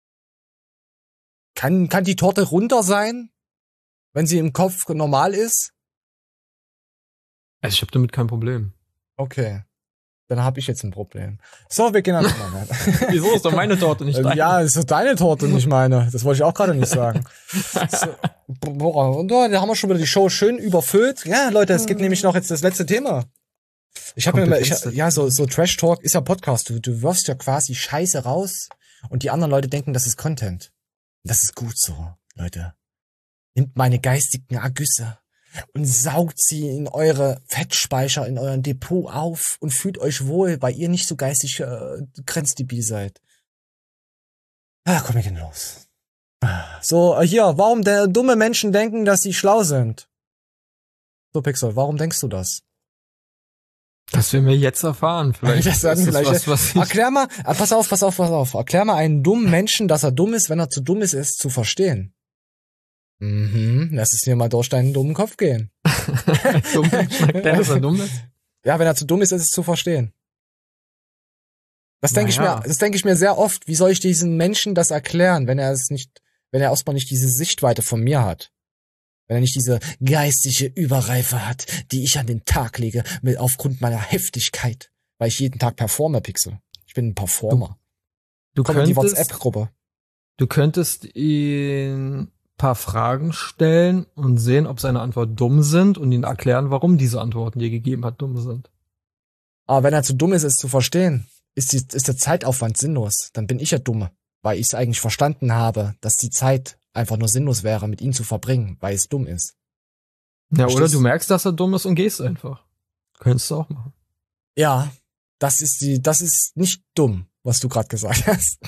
Kann die Torte runter sein? Wenn sie im Kopf normal ist? Also ich habe damit kein Problem. Okay. Dann habe ich jetzt ein Problem. So, wir gehen dann mal weiter. Wieso ist doch meine Torte nicht deine? Ja, ist doch deine Torte, nicht meine. Das wollte ich auch gerade nicht sagen. So, und da haben wir schon wieder die Show schön überfüllt. Ja, Leute, es gibt nämlich noch jetzt das letzte Thema. Ich habe mir so Trash Talk ist ja Podcast. Du wirfst ja quasi Scheiße raus und die anderen Leute denken, das ist Content. Das ist gut so, Leute. Nimmt meine geistigen Ergüsse und saugt sie in eure Fettspeicher, in euren Depot auf und fühlt euch wohl, weil ihr nicht so geistig grenzdebil seid. Komm, wir gehen los. So, hier, warum dumme Menschen denken, dass sie schlau sind? So, Pixel, warum denkst du das? Das werden wir jetzt erfahren. Vielleicht. Das sagen vielleicht. Erklär mal, pass auf. Erklär mal einen dummen Menschen, dass er dumm ist, wenn er zu dumm ist, es zu verstehen. Lass es mir mal durch deinen dummen Kopf gehen. Dumm, der, dass er dumm ist? Ja, wenn er zu dumm ist, es zu verstehen. Das denke ich mir sehr oft. Wie soll ich diesen Menschen das erklären, wenn er erstmal nicht diese Sichtweite von mir hat? Wenn er nicht diese geistige Überreife hat, die ich an den Tag lege, aufgrund meiner Heftigkeit, weil ich jeden Tag performe, Pixel. Ich bin ein Performer. Komm in die WhatsApp-Gruppe. Du könntest ihn paar Fragen stellen und sehen, ob seine Antworten dumm sind und ihn erklären, warum diese Antworten, die er gegeben hat, dumm sind. Aber wenn er zu dumm ist, es zu verstehen, ist der Zeitaufwand sinnlos. Dann bin ich ja dumm, weil ich es eigentlich verstanden habe, dass die Zeit einfach nur sinnlos wäre, mit ihm zu verbringen, weil es dumm ist. Ja, oder du merkst, dass er dumm ist und gehst einfach. Könntest du auch machen. Ja, das ist nicht dumm, was du gerade gesagt hast.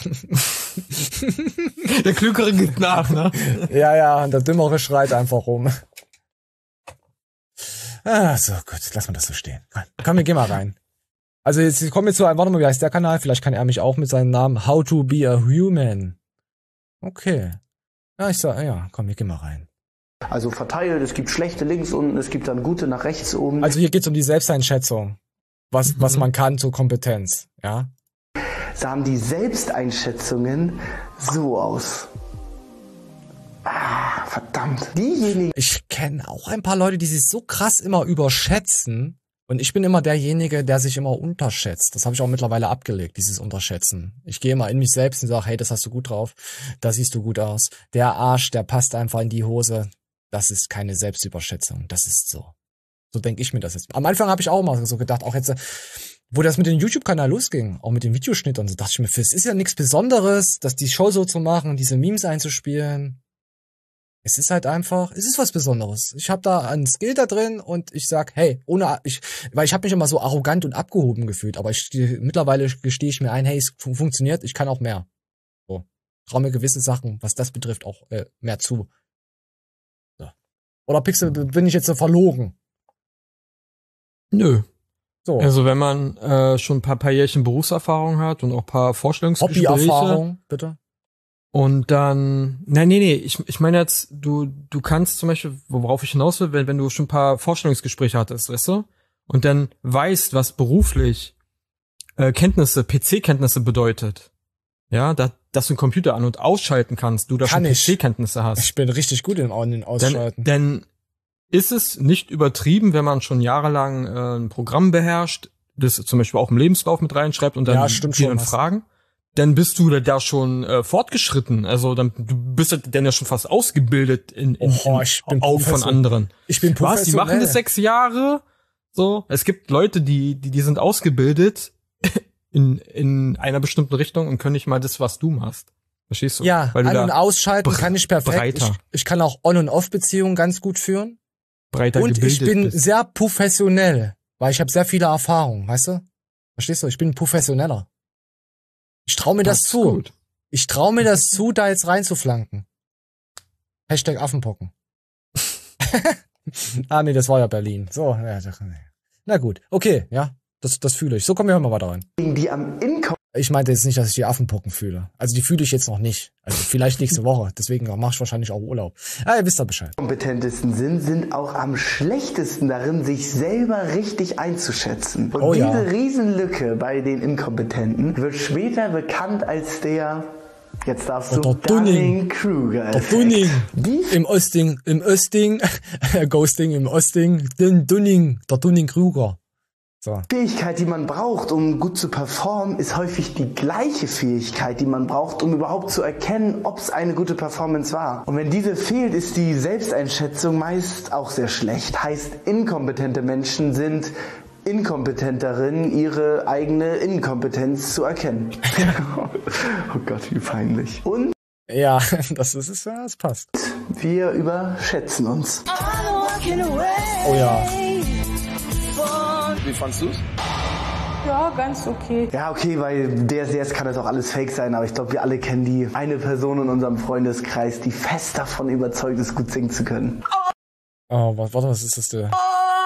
Der Klügere gibt nach, ne? Ja, und der Dümmere schreit einfach rum. So, gut, lass mal das so stehen. Komm, wir gehen mal rein. Also jetzt kommen wir zu einem, warte mal, wie heißt der Kanal? Vielleicht kann er mich auch mit seinem Namen How to be a Human. Okay. Ja, komm, wir gehen mal rein. Also verteilt, es gibt schlechte links unten, es gibt dann gute nach rechts oben. Also hier geht's um die Selbsteinschätzung. Was man kann zur Kompetenz, ja? Sahen die Selbsteinschätzungen so aus. Verdammt. Diejenigen. Ich kenne auch ein paar Leute, die sich so krass immer überschätzen. Und ich bin immer derjenige, der sich immer unterschätzt. Das habe ich auch mittlerweile abgelegt, dieses Unterschätzen. Ich gehe immer in mich selbst und sage, hey, das hast du gut drauf. Da siehst du gut aus. Der Arsch, der passt einfach in die Hose. Das ist keine Selbstüberschätzung. Das ist so. So denke ich mir das jetzt. Am Anfang habe ich auch mal so gedacht, auch jetzt, wo das mit dem YouTube-Kanal losging, auch mit dem Videoschnitt und so, dachte ich mir, es ist ja nichts Besonderes, dass die Show so zu machen, diese Memes einzuspielen. Es ist halt einfach, es ist was Besonderes. Ich habe da einen Skill da drin und ich sag, hey, weil ich habe mich immer so arrogant und abgehoben gefühlt, aber mittlerweile gestehe ich mir ein, hey, es funktioniert, ich kann auch mehr. So, traue mir gewisse Sachen, was das betrifft, auch mehr zu. So. Oder Pixel, bin ich jetzt so verlogen? Nö. So. Also wenn man schon ein paar Jährchen Berufserfahrung hat und auch ein paar Vorstellungsgespräche. Hobbyerfahrung, bitte. Und dann, nee, ich meine jetzt, du kannst zum Beispiel, worauf ich hinaus will, wenn du schon ein paar Vorstellungsgespräche hattest, weißt du? Und dann weißt, was beruflich PC-Kenntnisse bedeutet. Ja, dass du einen Computer an- und ausschalten kannst, du da schon PC-Kenntnisse hast. Ich bin richtig gut in Ausschalten. Denn ist es nicht übertrieben, wenn man schon jahrelang ein Programm beherrscht, das zum Beispiel auch im Lebenslauf mit reinschreibt und dann stimmt schon Fragen, dann bist du da schon fortgeschritten. Also dann du bist dann ja schon fast ausgebildet in Augen von anderen. Ich bin professionell. Was? Die machen das 6 Jahre? So, es gibt Leute, die sind ausgebildet in einer bestimmten Richtung und können nicht mal das, was du machst. Verstehst du? Ja, weil du An- und Ausschalten kann ich perfekt. breiter. Ich kann auch On- und Off-Beziehungen ganz gut führen. breiter Und gebildet ich bin bist. sehr professionell, weil ich habe sehr viele Erfahrungen, weißt du? Verstehst du? Ich bin professioneller. Ich traue mir das ist zu. gut. Ich traue mir das zu, da jetzt reinzuflanken. Hashtag Affenpocken. Nee, das war ja Berlin. So, ja, na gut. Okay, ja, das fühle ich. So, kommen wir mal weiter rein. Die am Ich meinte jetzt nicht, dass ich die Affenpocken fühle. Also die fühle ich jetzt noch nicht. Also vielleicht nächste Woche. Deswegen mache ich wahrscheinlich auch Urlaub. Ihr wisst ja Bescheid. Kompetentesten sind auch am schlechtesten darin, sich selber richtig einzuschätzen. Und Oh ja. diese Riesenlücke bei den Inkompetenten wird später bekannt als der, jetzt darfst du, Der Dunning. Dunning-Kruger. Der Dunning. Im Osting, Ghosting im Osting, den Dunning, der Dunning-Kruger. So. Fähigkeit, die man braucht, um gut zu performen, ist häufig die gleiche Fähigkeit, die man braucht, um überhaupt zu erkennen, ob es eine gute Performance war. Und wenn diese fehlt, ist die Selbsteinschätzung meist auch sehr schlecht. Heißt, inkompetente Menschen sind inkompetent darin, ihre eigene Inkompetenz zu erkennen. Oh Gott, wie peinlich. Und Ja, das passt. wir überschätzen uns. Oh ja. Wie fandst du's? Ja, ganz okay. Ja, okay, bei DSDS kann das auch alles fake sein, aber ich glaube, wir alle kennen die eine Person in unserem Freundeskreis, die fest davon überzeugt ist, gut singen zu können. Oh, warte, was ist das denn?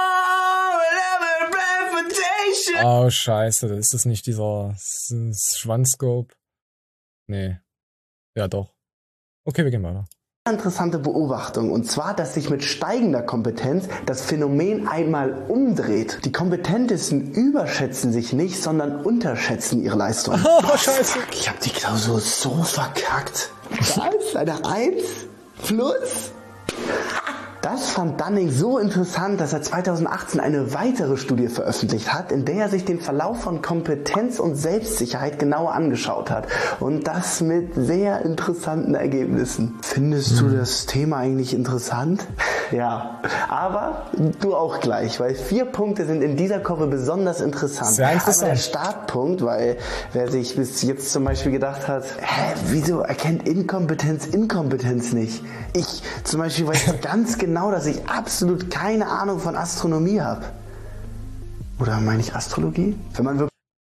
Oh, scheiße, ist das nicht dieser Schwanzscope? Nee. Ja, doch. Okay, wir gehen weiter. Interessante Beobachtung, und zwar, dass sich mit steigender Kompetenz das Phänomen einmal umdreht. Die Kompetentesten überschätzen sich nicht, sondern unterschätzen ihre Leistung. Oh, scheiße. Ich hab die Klausur so verkackt. Was? Eine 1 plus? Das fand Dunning so interessant, dass er 2018 eine weitere Studie veröffentlicht hat, in der er sich den Verlauf von Kompetenz und Selbstsicherheit genauer angeschaut hat. Und das mit sehr interessanten Ergebnissen. Findest du das Thema eigentlich interessant? Ja, aber du auch gleich, weil 4 Punkte sind in dieser Kurve besonders interessant. Sehr interessant. Aber der Startpunkt, weil wer sich bis jetzt zum Beispiel gedacht hat, wieso erkennt Inkompetenz nicht? Ich zum Beispiel weiß ganz genau, dass ich absolut keine Ahnung von Astronomie habe. Oder meine ich Astrologie? Wenn man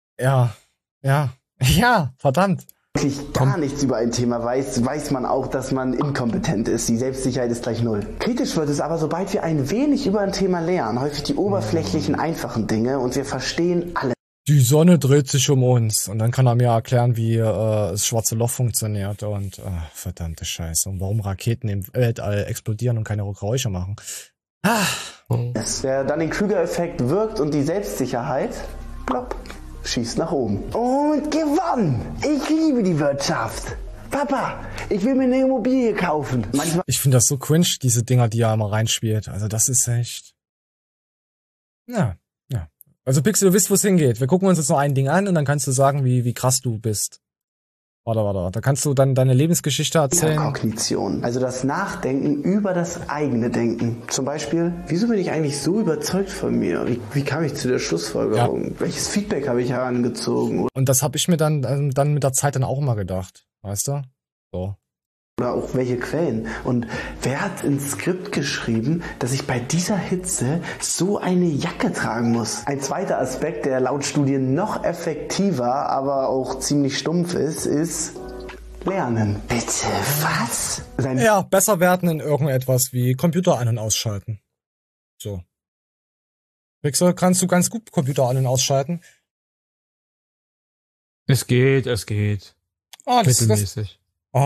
Ja, verdammt. wirklich gar nichts über ein Thema weiß, weiß man auch, dass man inkompetent ist. Die Selbstsicherheit ist gleich 0. Kritisch wird es aber, sobald wir ein wenig über ein Thema lernen, häufig die oberflächlichen, einfachen Dinge, und wir verstehen alles. Die Sonne dreht sich um uns. Und dann kann er mir erklären, wie das schwarze Loch funktioniert. Und verdammte Scheiße. Und warum Raketen im Weltall explodieren und keine Geräusche machen. Der Dunning-Kruger-Effekt wirkt und die Selbstsicherheit, plopp, schießt nach oben. Und gewonnen! Ich liebe die Wirtschaft. Papa, ich will mir eine Immobilie kaufen. Manchmal Ich finde das so cringe, diese Dinger, die er immer reinspielt. Also das ist echt... Ja. Also Pixel, du wisst, wo es hingeht. Wir gucken uns jetzt noch ein Ding an und dann kannst du sagen, wie krass du bist. Warte. Da kannst du dann deine Lebensgeschichte erzählen. Kognition, also das Nachdenken über das eigene Denken. Zum Beispiel, wieso bin ich eigentlich so überzeugt von mir? Wie kam ich zu der Schlussfolgerung? Ja. Welches Feedback habe ich herangezogen? Und das habe ich mir dann mit der Zeit dann auch immer gedacht. Weißt du? So. Oder auch welche Quellen. Und wer hat ins Skript geschrieben, dass ich bei dieser Hitze so eine Jacke tragen muss? Ein zweiter Aspekt, der laut Studien noch effektiver, aber auch ziemlich stumpf ist Lernen. Bitte, was? Ja, besser werden in irgendetwas wie Computer an- und ausschalten. So. Pixel, kannst du ganz gut Computer an- und ausschalten? Es geht. Mittelmäßig.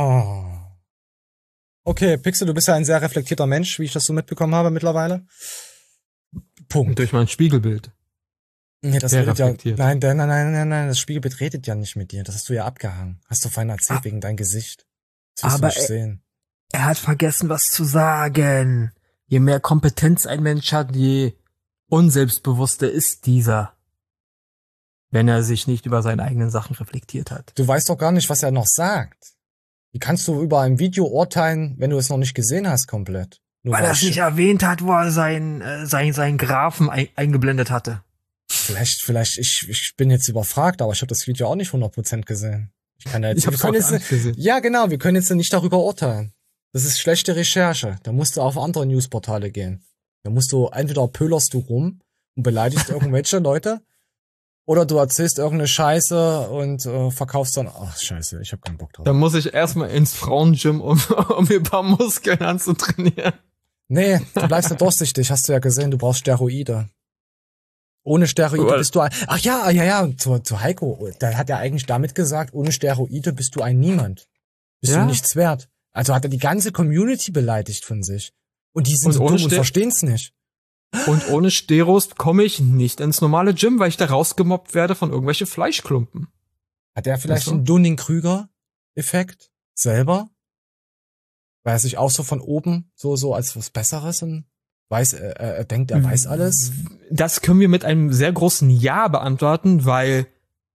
Okay, Pixel, du bist ja ein sehr reflektierter Mensch, wie ich das so mitbekommen habe mittlerweile. Punkt. Und durch mein Spiegelbild. Nee, das Sehr redet ja. reflektiert. Nein, das Spiegelbild redet ja nicht mit dir. Das hast du ja abgehangen. Hast du vorhin erzählt wegen deinem Gesicht. Das willst Aber du nicht sehen. Er hat vergessen, was zu sagen. Je mehr Kompetenz ein Mensch hat, je unselbstbewusster ist dieser. wenn er sich nicht über seine eigenen Sachen reflektiert hat. Du weißt doch gar nicht, was er noch sagt. Wie kannst du über ein Video urteilen, wenn du es noch nicht gesehen hast komplett? Nur weil er es nicht erwähnt hat, wo er seinen Graphen eingeblendet hatte. Vielleicht, ich bin jetzt überfragt, aber ich habe das Video auch nicht 100% gesehen. Ich kann ja jetzt, ja genau, wir können jetzt nicht darüber urteilen. Das ist schlechte Recherche. Da musst du auf andere Newsportale gehen. Da musst du, entweder pölerst du rum und beleidigst irgendwelche Leute, oder du erzählst irgendeine Scheiße und verkaufst dann, ach scheiße, ich habe keinen Bock drauf. Da muss ich erstmal ins Frauengym, um mir ein paar Muskeln anzutrainieren. Nee, du bleibst ja durchsichtig, hast du ja gesehen, du brauchst Steroide. Ohne Steroide bist du ein, ach ja, zu Heiko, da hat er eigentlich damit gesagt, ohne Steroide bist du ein Niemand. Bist du nichts wert. Also hat er die ganze Community beleidigt von sich. Und die sind so dumm und verstehen's nicht. Und ohne Steros komme ich nicht ins normale Gym, weil ich da rausgemobbt werde von irgendwelchen Fleischklumpen. Hat er vielleicht einen Dunning-Krüger-Effekt selber? Weil er sich auch so von oben so als was Besseres und weiß, er denkt, er weiß alles? Das können wir mit einem sehr großen Ja beantworten, weil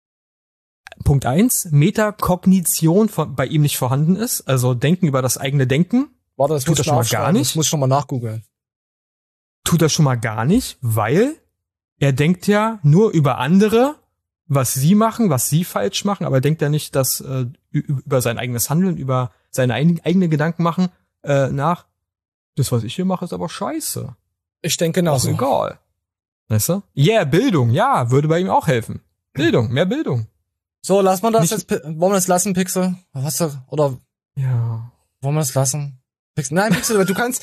Punkt 1, Metakognition bei ihm nicht vorhanden ist, also Denken über das eigene Denken. Warte, das tut er schon mal gar nicht. Das muss ich schon mal nachgoogeln. Tut er schon mal gar nicht, weil er denkt ja nur über andere, was sie machen, was sie falsch machen, aber er denkt ja nicht, dass über sein eigenes Handeln, über seine eigenen Gedanken machen nach. Das, was ich hier mache, ist aber scheiße. Ich denke genauso. Ist egal. Weißt du? Bildung, ja, würde bei ihm auch helfen. Bildung, mehr Bildung. So, lass mal das jetzt, wollen wir das lassen, Pixel? Was oder? Ja. Wollen wir das lassen? Nein, Pixel, du kannst,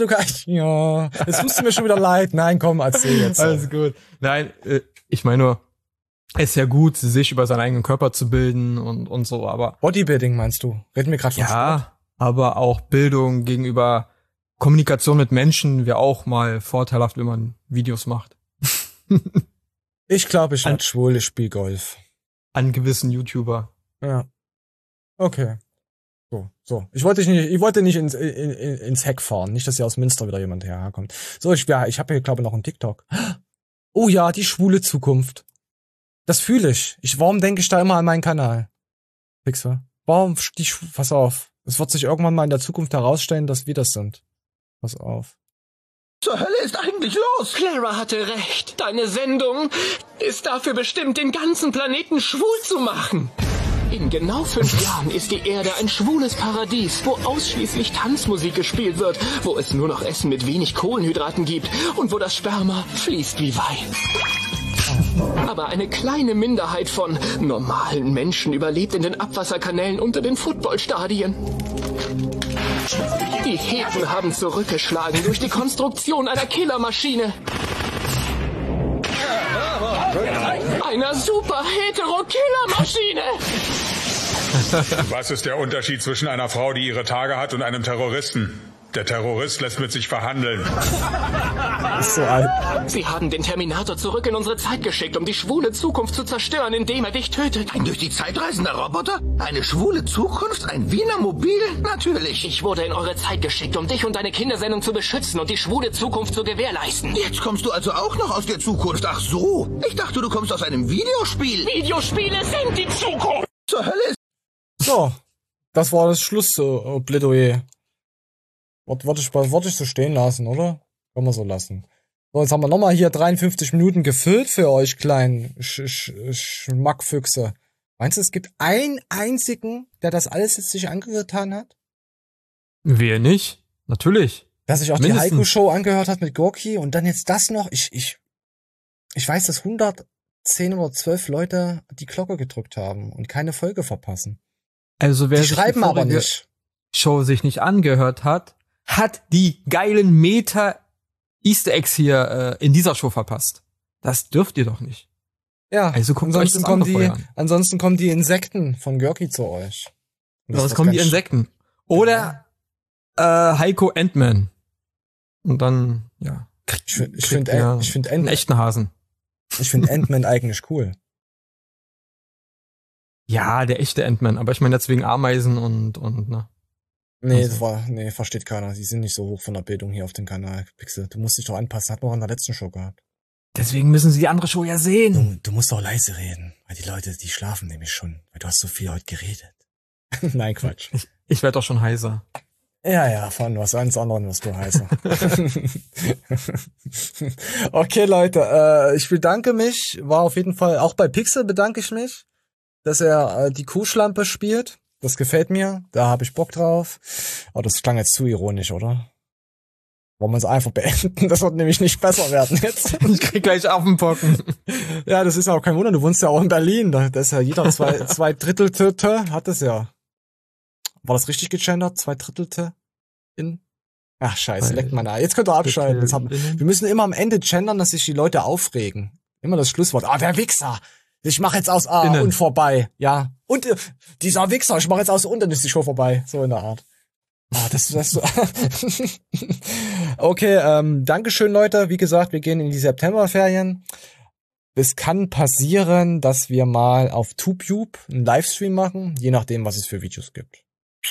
ja, jetzt tust du mir schon wieder leid. Nein, komm, erzähl jetzt. Alles gut. Nein, ich meine nur, es ist ja gut, sich über seinen eigenen Körper zu bilden und so, aber. Bodybuilding meinst du? Reden wir gerade von Sport? Ja, aber auch Bildung gegenüber Kommunikation mit Menschen wäre auch mal vorteilhaft, wenn man Videos macht. Ich glaube, ich werde schwul, ich spiele Golf. An gewissen YouTuber. Ja. Okay. So. Ich wollte nicht ins Heck fahren. Nicht, dass hier aus Münster wieder jemand herkommt. So, ich habe hier, glaube ich, noch einen TikTok. Oh ja, die schwule Zukunft. Das fühle ich. Warum denke ich da immer an meinen Kanal? Pixel. Pass auf. Es wird sich irgendwann mal in der Zukunft herausstellen, dass wir das sind. Pass auf. Zur Hölle ist eigentlich los? Clara hatte recht. Deine Sendung ist dafür bestimmt, den ganzen Planeten schwul zu machen. In genau 5 Jahren ist die Erde ein schwules Paradies, wo ausschließlich Tanzmusik gespielt wird, wo es nur noch Essen mit wenig Kohlenhydraten gibt und wo das Sperma fließt wie Wein. Aber eine kleine Minderheit von normalen Menschen überlebt in den Abwasserkanälen unter den Footballstadien. Die Heten haben zurückgeschlagen durch die Konstruktion einer Killermaschine. Einer super hetero-Killermaschine! Was ist der Unterschied zwischen einer Frau, die ihre Tage hat, und einem Terroristen? Der Terrorist lässt mit sich verhandeln. So alt. Sie haben den Terminator zurück in unsere Zeit geschickt, um die schwule Zukunft zu zerstören, indem er dich tötet. Ein durch die Zeit reisender Roboter? Eine schwule Zukunft? Ein Wiener Mobil? Natürlich. Ich wurde in eure Zeit geschickt, um dich und deine Kindersendung zu beschützen und die schwule Zukunft zu gewährleisten. Jetzt kommst du also auch noch aus der Zukunft. Ach so. Ich dachte, du kommst aus einem Videospiel. Videospiele sind die Zukunft. Zur Hölle ist... So, das war das Schlussplädoyer. Wollte ich so stehen lassen, oder? Können wir so lassen. So, jetzt haben wir nochmal hier 53 Minuten gefüllt für euch kleinen Schmackfüchse. Meinst du, es gibt einen einzigen, der das alles jetzt sich angetan hat? Wer nicht? Natürlich. Der sich auch die Heiko-Show angehört hat mit Gorki und dann jetzt das noch. Ich weiß, dass 110 oder 12 Leute die Glocke gedrückt haben und keine Folge verpassen. Also wer die schreiben aber nicht. Show sich nicht angehört hat die geilen Meta-Easter Eggs hier in dieser Show verpasst. Das dürft ihr doch nicht. Ja, also ansonsten kommen die Insekten von Görki zu euch. Das kommen die Insekten. Oder Heiko Ant-Man. Und dann, ja. Ich finde einen echten Hasen. Ich finde Ant-Man eigentlich cool. Ja, der echte Ant-Man, aber ich meine deswegen Ameisen und ne. Nee, versteht keiner. Die sind nicht so hoch von der Bildung hier auf dem Kanal, Pixel. Du musst dich doch anpassen. Hat man auch in der letzten Show gehabt. Deswegen müssen sie die andere Show ja sehen. Du musst auch leise reden, weil die Leute, die schlafen nämlich schon, weil du hast so viel heute geredet. Nein, Quatsch. Ich werde doch schon heiser. Ja, von was ganz anderem wirst du heißer. Okay, Leute, ich bedanke mich. War auf jeden Fall, auch bei Pixel bedanke ich mich, dass er die Kuhschlampe spielt. Das gefällt mir, da habe ich Bock drauf. Aber das klang jetzt zu ironisch, oder? Wollen wir es einfach beenden? Das wird nämlich nicht besser werden jetzt. Ich krieg gleich Affenpocken. Ja, das ist ja auch kein Wunder. Du wohnst ja auch in Berlin. Da ist ja jeder zwei Drittelte hat es ja. War das richtig gegendert? 2/3 in? Ach, scheiße, leckt man da. Jetzt könnt ihr abschalten. Wir müssen immer am Ende gendern, dass sich die Leute aufregen. Immer das Schlusswort. Der Wichser. Ich mache jetzt aus Innen. Und vorbei. Ja. Und dieser Wichser, ich mache jetzt aus und dann ist die Show vorbei. So in der Art. Das Okay, Dankeschön, Leute. Wie gesagt, wir gehen in die Septemberferien. Es kann passieren, dass wir mal auf TubeTube einen Livestream machen, je nachdem, was es für Videos gibt.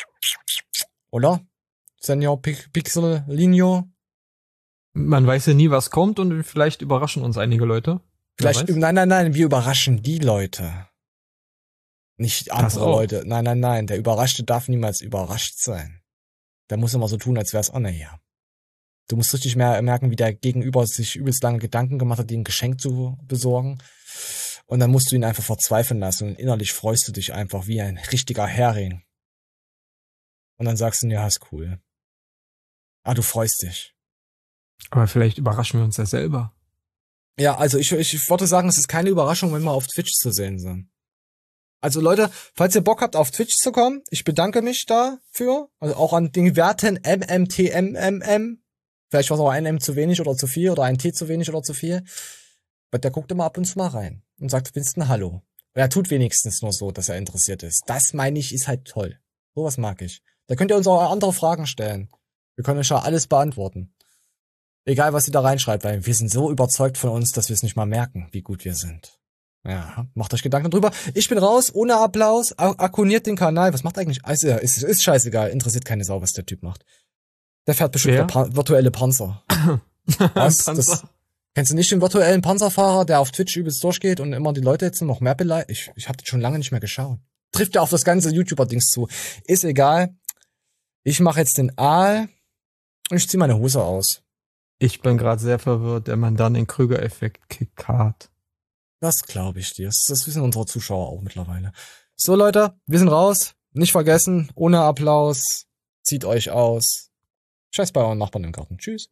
Oder? Senior Pixel Linio? Man weiß ja nie, was kommt und vielleicht überraschen uns einige Leute. Vielleicht, nein, wir überraschen die Leute. Nicht andere Leute. Nein, der Überraschte darf niemals überrascht sein. Der muss immer so tun, als wäre es hier. Du musst richtig merken, wie der Gegenüber sich übelst lange Gedanken gemacht hat, dir ein Geschenk zu besorgen. Und dann musst du ihn einfach verzweifeln lassen und innerlich freust du dich einfach wie ein richtiger Hering. Und dann sagst du, ja, ist cool. Du freust dich. Aber vielleicht überraschen wir uns ja selber. Ja, also ich würde sagen, es ist keine Überraschung, wenn wir auf Twitch zu sehen sind. Also Leute, falls ihr Bock habt, auf Twitch zu kommen, ich bedanke mich dafür. Also auch an den Werten MMTMMM. Vielleicht war es auch ein M zu wenig oder zu viel oder ein T zu wenig oder zu viel. Aber der guckt immer ab und zu mal rein und sagt wenigstens Hallo. Er tut wenigstens nur so, dass er interessiert ist. Das, meine ich, ist halt toll. Sowas mag ich. Da könnt ihr uns auch andere Fragen stellen. Wir können euch ja alles beantworten. Egal, was ihr da reinschreibt, weil wir sind so überzeugt von uns, dass wir es nicht mal merken, wie gut wir sind. Ja, macht euch Gedanken drüber. Ich bin raus, ohne Applaus. Abonniert den Kanal. Was macht eigentlich? Also, ist scheißegal. Interessiert keine Sau, was der Typ macht. Der fährt bestimmt virtuelle Panzer. Was? Panzer? Kennst du nicht den virtuellen Panzerfahrer, der auf Twitch übelst durchgeht und immer die Leute jetzt noch mehr beleidigt? Ich habe das schon lange nicht mehr geschaut. Trifft ja auf das ganze YouTuber-Dings zu. Ist egal. Ich mache jetzt den Aal und ich zieh meine Hose aus. Ich bin gerade sehr verwirrt, der man dann den Krüger-Effekt kickt. Das glaube ich dir. Das wissen unsere Zuschauer auch mittlerweile. So, Leute, wir sind raus. Nicht vergessen, ohne Applaus. Zieht euch aus. Scheiß bei euren Nachbarn im Garten. Tschüss.